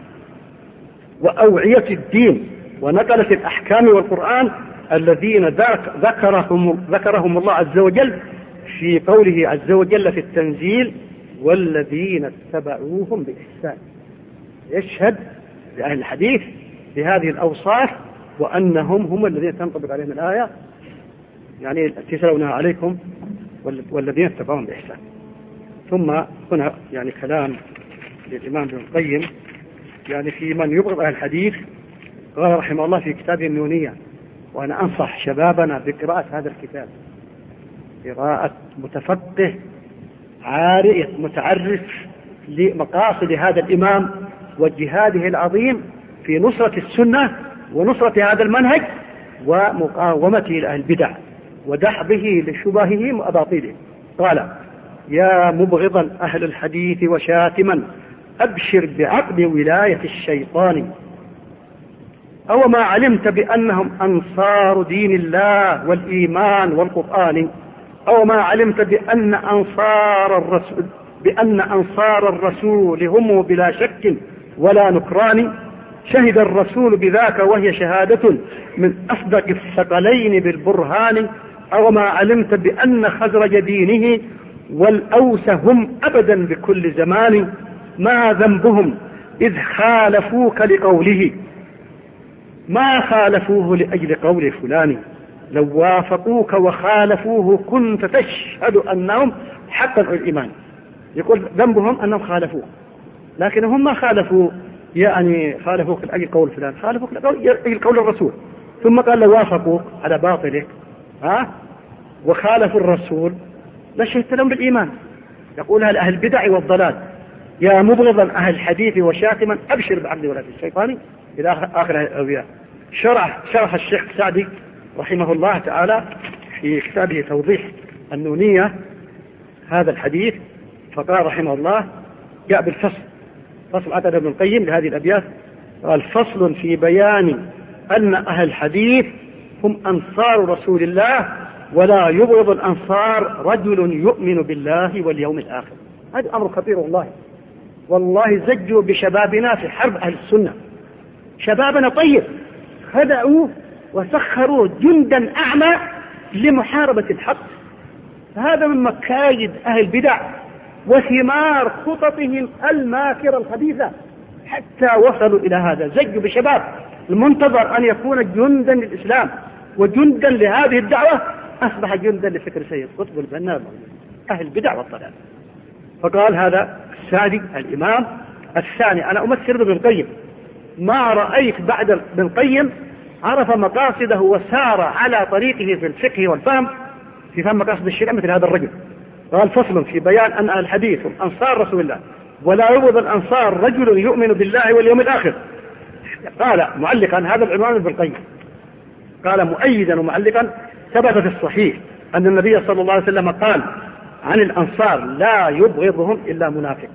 وأوعية الدين ونقلة الأحكام والقرآن الذين ذكرهم, ذكرهم الله عز وجل في قوله عز وجل في التنزيل: والذين اتبعوهم بإحسان. يشهد لأهل الحديث بهذه الأوصاف وأنهم هم الذين تنطبق عليهم الآية، يعني تسلونها عليكم والذين اتبعوهم بإحسان. ثم هنا يعني كلام للإمام ابن القيم يعني في من يبغض أهل الحديث. قال رحمه الله في كتابه النونية: وأنا أنصح شبابنا بقراءة هذا الكتاب، قراءة متفقه عارف متعرف لمقاصد هذا الإمام وجهاده العظيم في نصرة السنة ونصرة هذا المنهج ومقاومته لأهل البدع ودحضه لشبههم وأباطيلهم. قال: يا مبغضا أهل الحديث وشاتما، أبشر بعقد ولاية الشيطان، أو ما علمت بأنهم أنصار دين الله والإيمان والقرآن، أو ما علمت بأن أنصار الرسول بأن أنصار الرسول هم بلا شك ولا نكران، شهد الرسول بذاك وهي شهادة من أصدق الثقلين بالبرهان، أو ما علمت بأن خزرج دينه والأوس هم أبدا بكل زمان، ما ذنبهم إذ خالفوك لقوله، ما خالفوه لأجل قول فلان، لو وافقوك وخالفوه كنت تشهد أنهم حققوا الإيمان. يقول ذنبهم أنهم خالفوه، لكن هم ما خالفوا يعني خالفوك لأجل قول فلان، خالفوك لأجل قول الرسول. ثم قال لو وافقوك على باطلك ها وخالفوا الرسول لشهدت لهم بالإيمان. يقولها لأهل البدع والضلال: يا مبغضا أهل الحديث وشاتما، أبشر بعقد ولاية الشيطان، إلى آخر الأبيات. شرح شرح الشيخ سعدي رحمه الله تعالى في كتابه توضيح النونية هذا الحديث، فقال رحمه الله: جاء بالفصل، فصل عقد ابن القيم لهذه الأبيات، قال: فصل في بيان أن أهل الحديث هم أنصار رسول الله، ولا يبغض الأنصار رجل يؤمن بالله واليوم الآخر. هذا أمر خطير والله. والله زجوا بشبابنا في حرب أهل السنة، شبابنا طيب خدعوا وسخروا جندا أعمى لمحاربة الحق. هذا من مكايد أهل البدع وثمار خططهم الماكرة الخبيثة حتى وصلوا إلى هذا. زجوا بشباب المنتظر أن يكون جندا للإسلام وجندا لهذه الدعوة، أصبح جندا لفكر سيد قطب البنا أهل البدع والضلال. فقال هذا السعدي الإمام الثاني: أنا أمثل ابن القيم، ما رأيت بعد ابن القيم عرف مقاصده وسار على طريقه في الفقه والفهم في فهم مقاصد الشريعة مثل هذا الرجل. قال: فصل في بيان أن الحديث أنصار رسول الله، ولا يبغض الأنصار رجل يؤمن بالله واليوم الآخر. قال معلقا هذا العنوان ابن القيم، قال مؤيدا ومعلقا: ثبت في الصحيح أن النبي صلى الله عليه وسلم قال عن الأنصار: لا يبغضهم إلا منافق.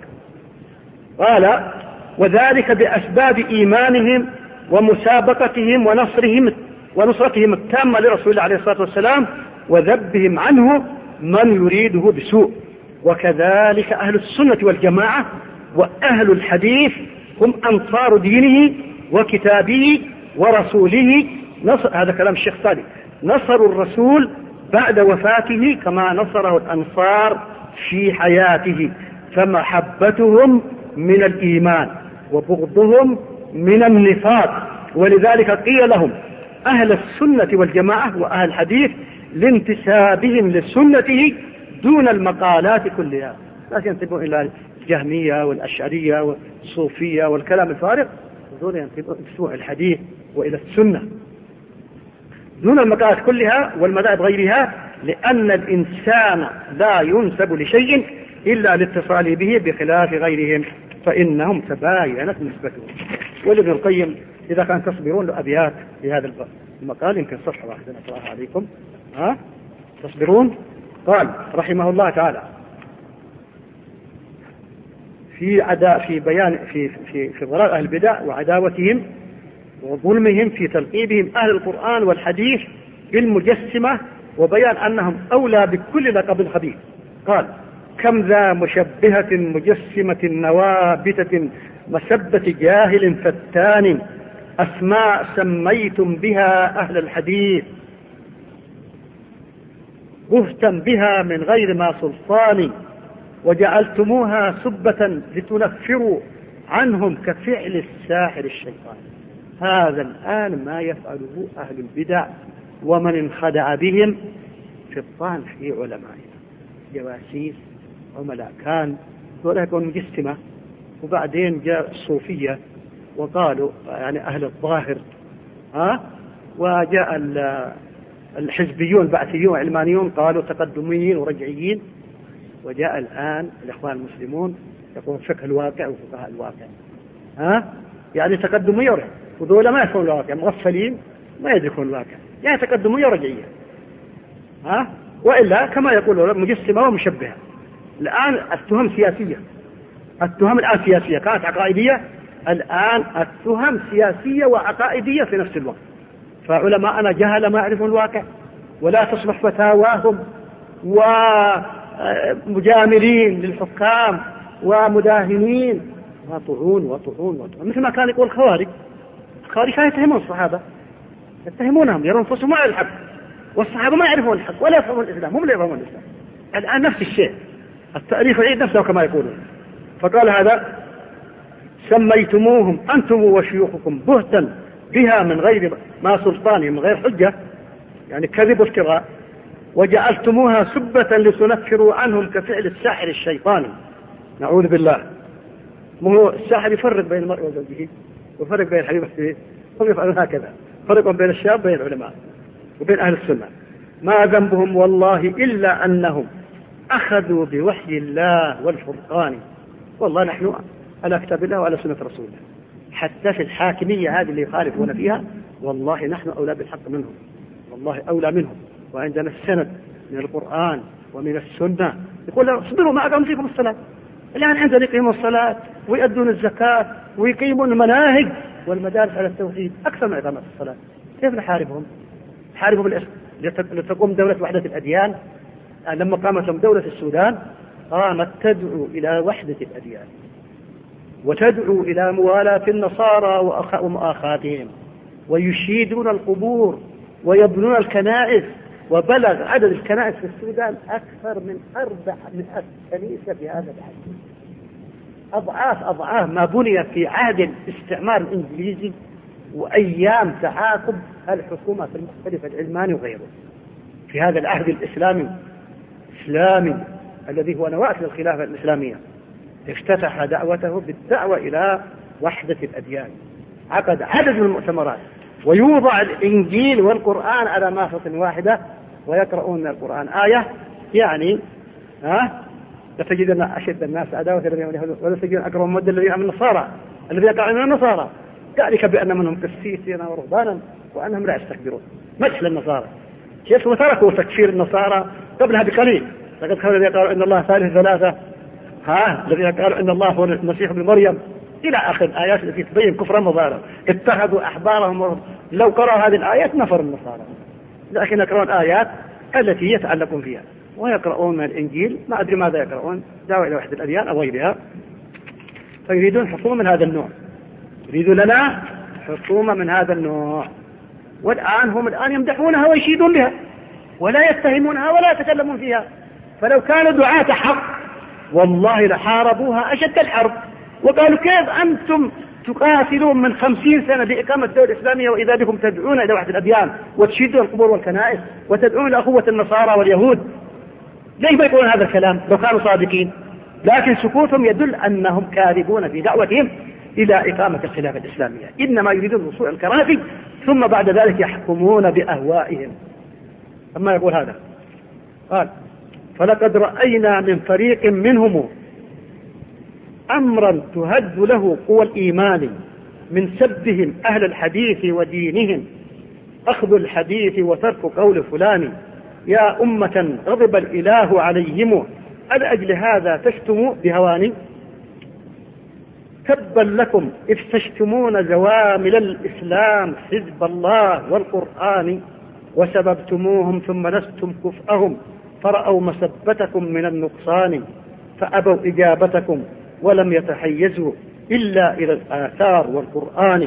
قال: وذلك بأسباب إيمانهم ومسابقتهم ونصرهم ونصرتهم التامة لرسول الله عليه الصلاة والسلام، وذبهم عنه من يريده بسوء. وكذلك أهل السنة والجماعة وأهل الحديث هم أنصار دينه وكتابه ورسوله. نصر هذا كلام الشيخ صالح، نصروا الرسول بعد وفاته كما نصره الأنصار في حياته، فمحبتهم من الإيمان وبغضهم من النفاق. ولذلك قيل لهم أهل السنة والجماعة وأهل الحديث لانتسابهم لسنته دون المقالات كلها. لا ينتبهون إلى الجهمية والأشعرية والصوفية والكلام الفارغ، دون ينتبهون الحديث وإلى السنة دون المقالات كلها والمذاهب غيرها، لأن الإنسان لا ينسب لشيء إلا لاتصاله به بخلاف غيرهم فإنهم تباينت نسبتهم. ولابن القيم إذا كان تصبرون لأبيات في هذا المقال يمكن صفحة واحدة نقرأها عليكم. ها تصبرون؟ قال رحمه الله تعالى في عدا في بيان في في في ضلال أهل البدع وعداوتهم وظلمهم في تلقيبهم أهل القرآن والحديث بالمجسمة، وبيان أنهم أولى بكل لقب خبيث. قال كم ذا مشبهة مجسمة نوابتة مسبة جاهل فتان، أسماء سميتم بها أهل الحديث بهتا بها من غير ما سلطان، وجعلتموها سبة لتنفروا عنهم كفعل الساحر الشيطان. هذا الآن ما يفعله أهل البدع ومن انخدع بهم في الطعن في علمائنا، جواسيس عملاء كان ولا يكون مجسمة. وبعدين جاء الصوفية وقالوا يعني أهل الظاهر، ها وجاء الحزبيون البعثيون علمانيون قالوا تقدميين ورجعيين، وجاء الآن الإخوان المسلمون يقولون فقه الواقع وفقه الواقع. ها يعني تقدمية ورجعية، وذولا ما يفهمون الواقع، مغفلين ما يدركون الواقع، يعني تقدمية ورجعية. ها وإلا كما يقولون مجسمة ومشبهة. الآن التهم سياسية، التهم الآن سياسية، كانت عقائدية، الآن التهم سياسية وعقائدية في نفس الوقت. فعلماءنا جهل ما يعرفون الواقع، ولا تصبح فتاواهم ومجاملين للحكام ومداهنين وطعون وطعون وطعون، مثل ما كان يقول الخوارج. الخوارج كانوا يتهمون الصحابة، يتهمونهم يرون أنفسهم ما يعرفون الحق، والصحابة ما يعرفون الحق ولا يفهمون الإسلام، هم لا يفهمون الإسلام. الآن نفس الشيء، التاريخ يعيد نفسه كما يقولون. فقال هذا سميتموهم أنتم وشيوخكم بهتا بها من غير ما سلطان، من غير حجة، يعني كذب وافتراء، وجعلتموها سبة لتنفروا عنهم كفعل الساحر الشيطاني. نعوذ بالله. مو الساحر يفرق بين المرء وزوجه ويفرق بين حبيبته، هم يفعلون هكذا، فرق بين الشاب بين العلماء وبين أهل السنة. ما ذنبهم والله إلا أنهم أخذوا بوحي الله والفرقان. والله نحن على كتاب الله وعلى سنة رسوله، حتى في الحاكمية هذه اللي يخالفون فيها والله نحن أولى بالحق منهم، والله أولى منهم. وعندنا السند من القرآن ومن السنة يقول اصبروا ما أقام فيكم الصلاة. الآن عندنا يقيمون الصلاة ويؤدون الزكاة ويقيمون المناهج والمدارس على التوحيد أكثر من إقامة الصلاة. كيف نحاربهم؟ نحاربهم بالاسم لتقوم دولة وحدة الأديان. لما قامت دولة السودان قامت تدعو إلى وحدة الأديان وتدعو إلى موالاة النصارى ومؤاخاتهم، ويشيدون القبور ويبنون الكنائس، وبلغ عدد الكنائس في السودان أكثر من أربعمائة كنيسة في هذا العهد، أضعاف أضعاف ما بني في عهد الاستعمار الإنجليزي وأيام تعاقب الحكومة المختلفة العلماني وغيره. في هذا العهد الإسلامي الإسلامي الذي هو نواة الخلافة الإسلامية افتتح دعوته بالدعوة إلى وحدة الأديان، عقد عدد من المؤتمرات، ويوضع الإنجيل والقرآن على مافة واحدة ويقرؤون من القرآن آية، يعني ها لتجدن أشد الناس عداوة الذين يهودون ولا تجدن أقرب مودة الذين من النصارى الذين يقعون من النصارى، ذلك بأن منهم قسيسين ورهبانا وأنهم لا يستكبرون. مثل النصارى كيف تركوا تكفير النصارى قبلها بقليل، لقد قالوا الذين قالوا إن الله ثالث ثلاثة، ها الذين قالوا إن الله هو المسيح ابن مريم، إلى آخر الآيات التي تبين كفر النصارى. اتخذوا أحبارهم، لو قرأوا هذه الآيات نفر النصارى، لكن يقرؤون آيات التي يتعلقون فيها ويقرؤون من الإنجيل ما أدري ماذا يقرؤون، دعوة إلى وحدة الأديان أو غيرها، فيريدون حصول من هذا النوع. يريدوا لنا حكومة من هذا النوع. والآن هم الآن يمدحونها ويشيدون بها ولا يتهمونها ولا يتكلمون فيها. فلو كانوا دعاة حق والله لحاربوها أشد الحرب وقالوا كيف أنتم تقاتلون من خمسين سنة بإقامة الدولة الإسلامية وإذا بكم تدعون إلى وحدة الأديان وتشيدون القبور والكنائس وتدعون إلى أخوة النصارى واليهود. ليه ما يقولون هذا الكلام لو كانوا صادقين؟ لكن سكوتهم يدل أنهم كاذبون في دعوتهم إلى إقامة الخلافة الإسلامية. إنما يريدون وصول الكراسي ثم بعد ذلك يحكمون بأهوائهم. أما يقول هذا قال فلقد رأينا من فريق منهم أمرا تهد له قوى الإيمان من سبهم أهل الحديث ودينهم أخذ الحديث وترك قول فلان يا أمة غضب الإله عليهم ألأجل هذا تشتموا بهوان تبا لكم إذ تشتمون زوامل الإسلام حزب الله والقرآن وسببتموهم ثم لستم كفءهم فرأوا مسبتكم من النقصان فأبوا إجابتكم ولم يتحيزوا إلا إلى الآثار والقرآن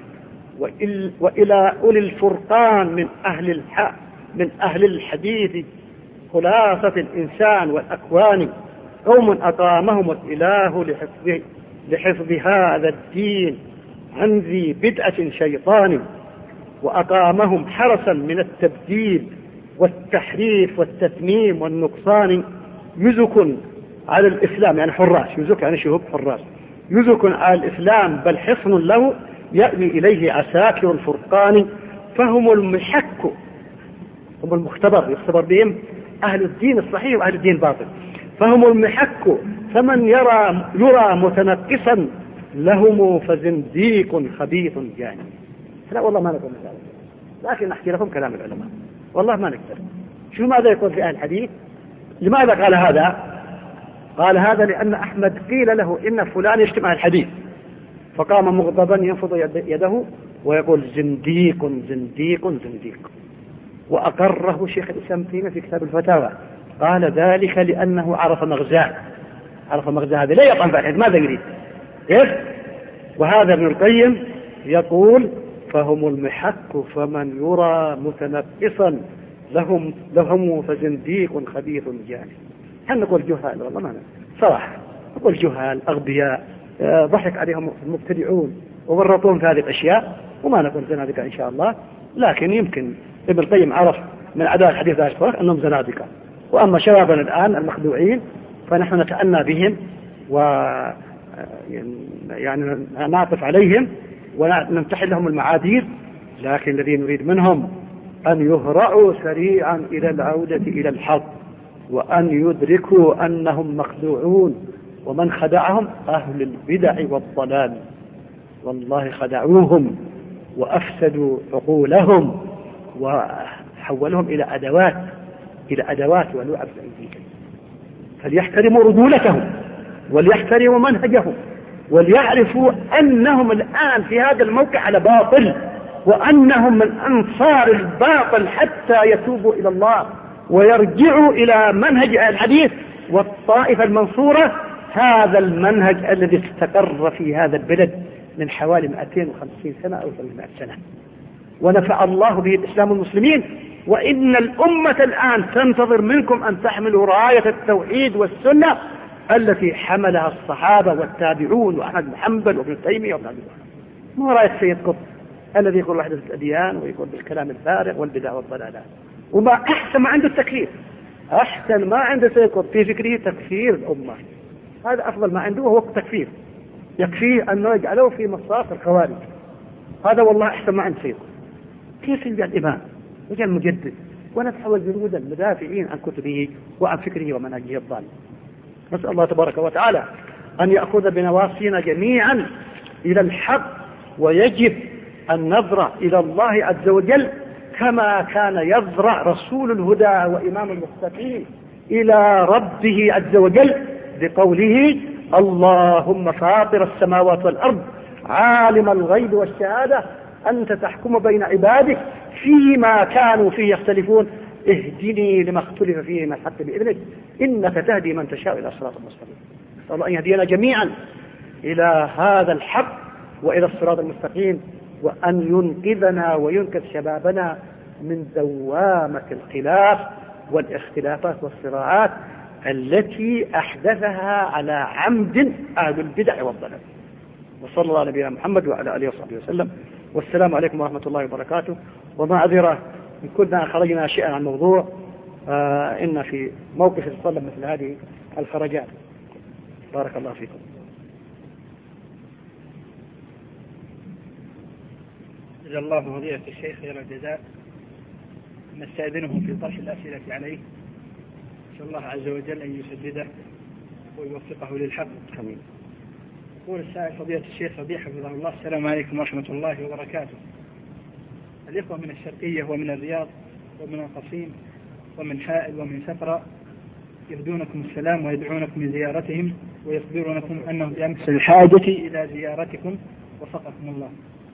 وإلى أولي الفرقان من أهل الحق من أهل الحديث خلاصة الإنسان والأكوان قوم أقامهم الإله لحفظ, لحفظ هذا الدين عن ذي بدعة شيطان وأقامهم حرسا من التبديل والتحريف والتتميم والنقصان يزك على الإسلام يعني حراس يزك يعني شهوب حراس يزك على الإسلام بل حصن له يأوي إليه عساكر الفرقان فهم المحك هم المختبر يختبر بهم أهل الدين الصحيح وأهل الدين الباطل فهم المحك فمن يرى يرى متنقصا لهم فزنديق خبيث جاني. لا والله ما نقول مثال لكن أحكي لكم كلام العلماء والله ما نقدر. شو ماذا يقول في أهل الحديث؟ لماذا قال هذا؟ قال هذا لأن أحمد قيل له إن فلان يشتم أهل الحديث فقام مغضبا ينفض يده ويقول زنديق زنديق زنديق وأقره شيخ الإسلام تيمية في كتاب الفتاوى قال ذلك لأنه عرف مغزاه عرف مغزاه هذا لا يطعن في الحديث ماذا يريد كيف؟ وهذا ابن القيم يقول فهم المحك فمن يرى متنقصا لهم لهم فزنديق خبيث جاني. هل نقول جهال والله ما صراحة نقول جهال أغبياء ضحك عليهم المبتدعون وورطون في هذه الأشياء وما نقول زنادقة إن شاء الله. لكن يمكن ابن القيم عرف من أعداء الحديث ذلك أنهم زنادقة. وأما شبابنا الآن المخدوعين فنحن نتأنى بهم و يعني نعطف عليهم ونمتحن لهم المعاذير لكن الذي نريد منهم أن يهرعوا سريعا إلى العودة إلى الحق وأن يدركوا أنهم مخدوعون ومن خدعهم أهل البدع والضلال والله خدعوهم وأفسدوا عقولهم وحولهم إلى أدوات إلى أدوات ولعب بأيديهم. فليحترموا رجولتهم وليحترموا منهجهم وليعرفوا أنهم الآن في هذا الموقع على باطل وأنهم من أنصار الباطل حتى يتوبوا إلى الله ويرجعوا إلى منهج الحديث والطائفة المنصورة هذا المنهج الذي استقر في هذا البلد من حوالي مئتين وخمسين سنة أو ثلاثمائة سنة ونفع الله به الإسلام والمسلمين. وإن الأمة الآن تنتظر منكم أن تحملوا راية التوحيد والسنة التي حملها الصحابة والتابعون وأحمد بن حنبل وابن تيمية وابن عبد الوهاب مو راية سيد قطب الذي يقول وحدة الأديان ويقول بالكلام الفارغ والبدع والضلالات. وما أحسن ما عنده التكفير أحسن ما عنده سيد قطب في فكره تكفير الأمة هذا أفضل ما عنده وهو التكفير يكفيه أنه يجعله في مصاف الخوارج هذا والله أحسن ما عند سيد قطب. كيف يجعل الإمام وجعل المجدد ونتحول جنودا مدافعين عن كتبه وعن فكره ومنهجه الضال. نسأل الله تبارك وتعالى أن يأخذ بنواصينا جميعا إلى الحق ويجب أن نذرع إلى الله عز وجل كما كان يذرع رسول الهدى وإمام المتقين إلى ربه عز وجل بقوله اللهم فاطر السماوات والأرض عالم الغيب والشهادة أنت تحكم بين عبادك فيما كانوا فيه يختلفون اهدني لما اختلف فيه من الحق بإذنك إنك تهدي من تشاء إلى صراط المستقيم. نسأل الله أن يهدينا جميعا إلى هذا الحق وإلى الصراط المستقيم، وأن ينقذنا وينقذ شبابنا من دوامة الخلاف والاختلافات والصراعات التي أحدثها على عمد أهل البدع والضلال. وصلى الله على نبينا محمد وعلى آله وصحبه وسلم، والسلام عليكم ورحمة الله وبركاته. ومعذرة إن كنا خرجنا شيئا عن الموضوع، آه إن في موقف يتطلب مثل هذه الخرجات. بارك الله فيكم. جزا الله فضيلة الشيخ خير الجزاء. نستأذنه في طرح الأسئلة عليه، نسأل الله عز وجل أن يسدده ويوفقه للحق. آمين. يقول السائل فضيلة الشيخ ربيع حفظه الله: السلام عليكم ورحمة الله وبركاته. الإخوة من الشرقية ومن الرياض ومن القصيم ومن حائل ومن سفرة يهدونكم السلام ويدعونكم لزيارتهم ويخبرونكم أنهم بأمس الحاجة إلى زيارتكم، وفقكم الله.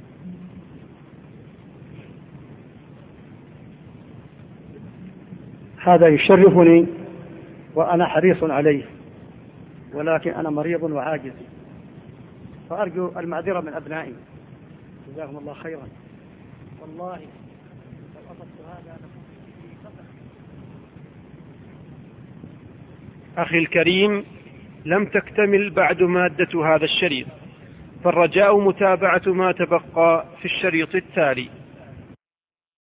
هذا يشرفني وأنا حريص عليه، ولكن أنا مريض وعاجز، فأرجو المعذرة من أبنائي. جزاهم الله خيرا. والله لو أصبت هذا أخي الكريم، لم تكتمل بعد مادة هذا الشريط، فالرجاء متابعة ما تبقى في الشريط التالي.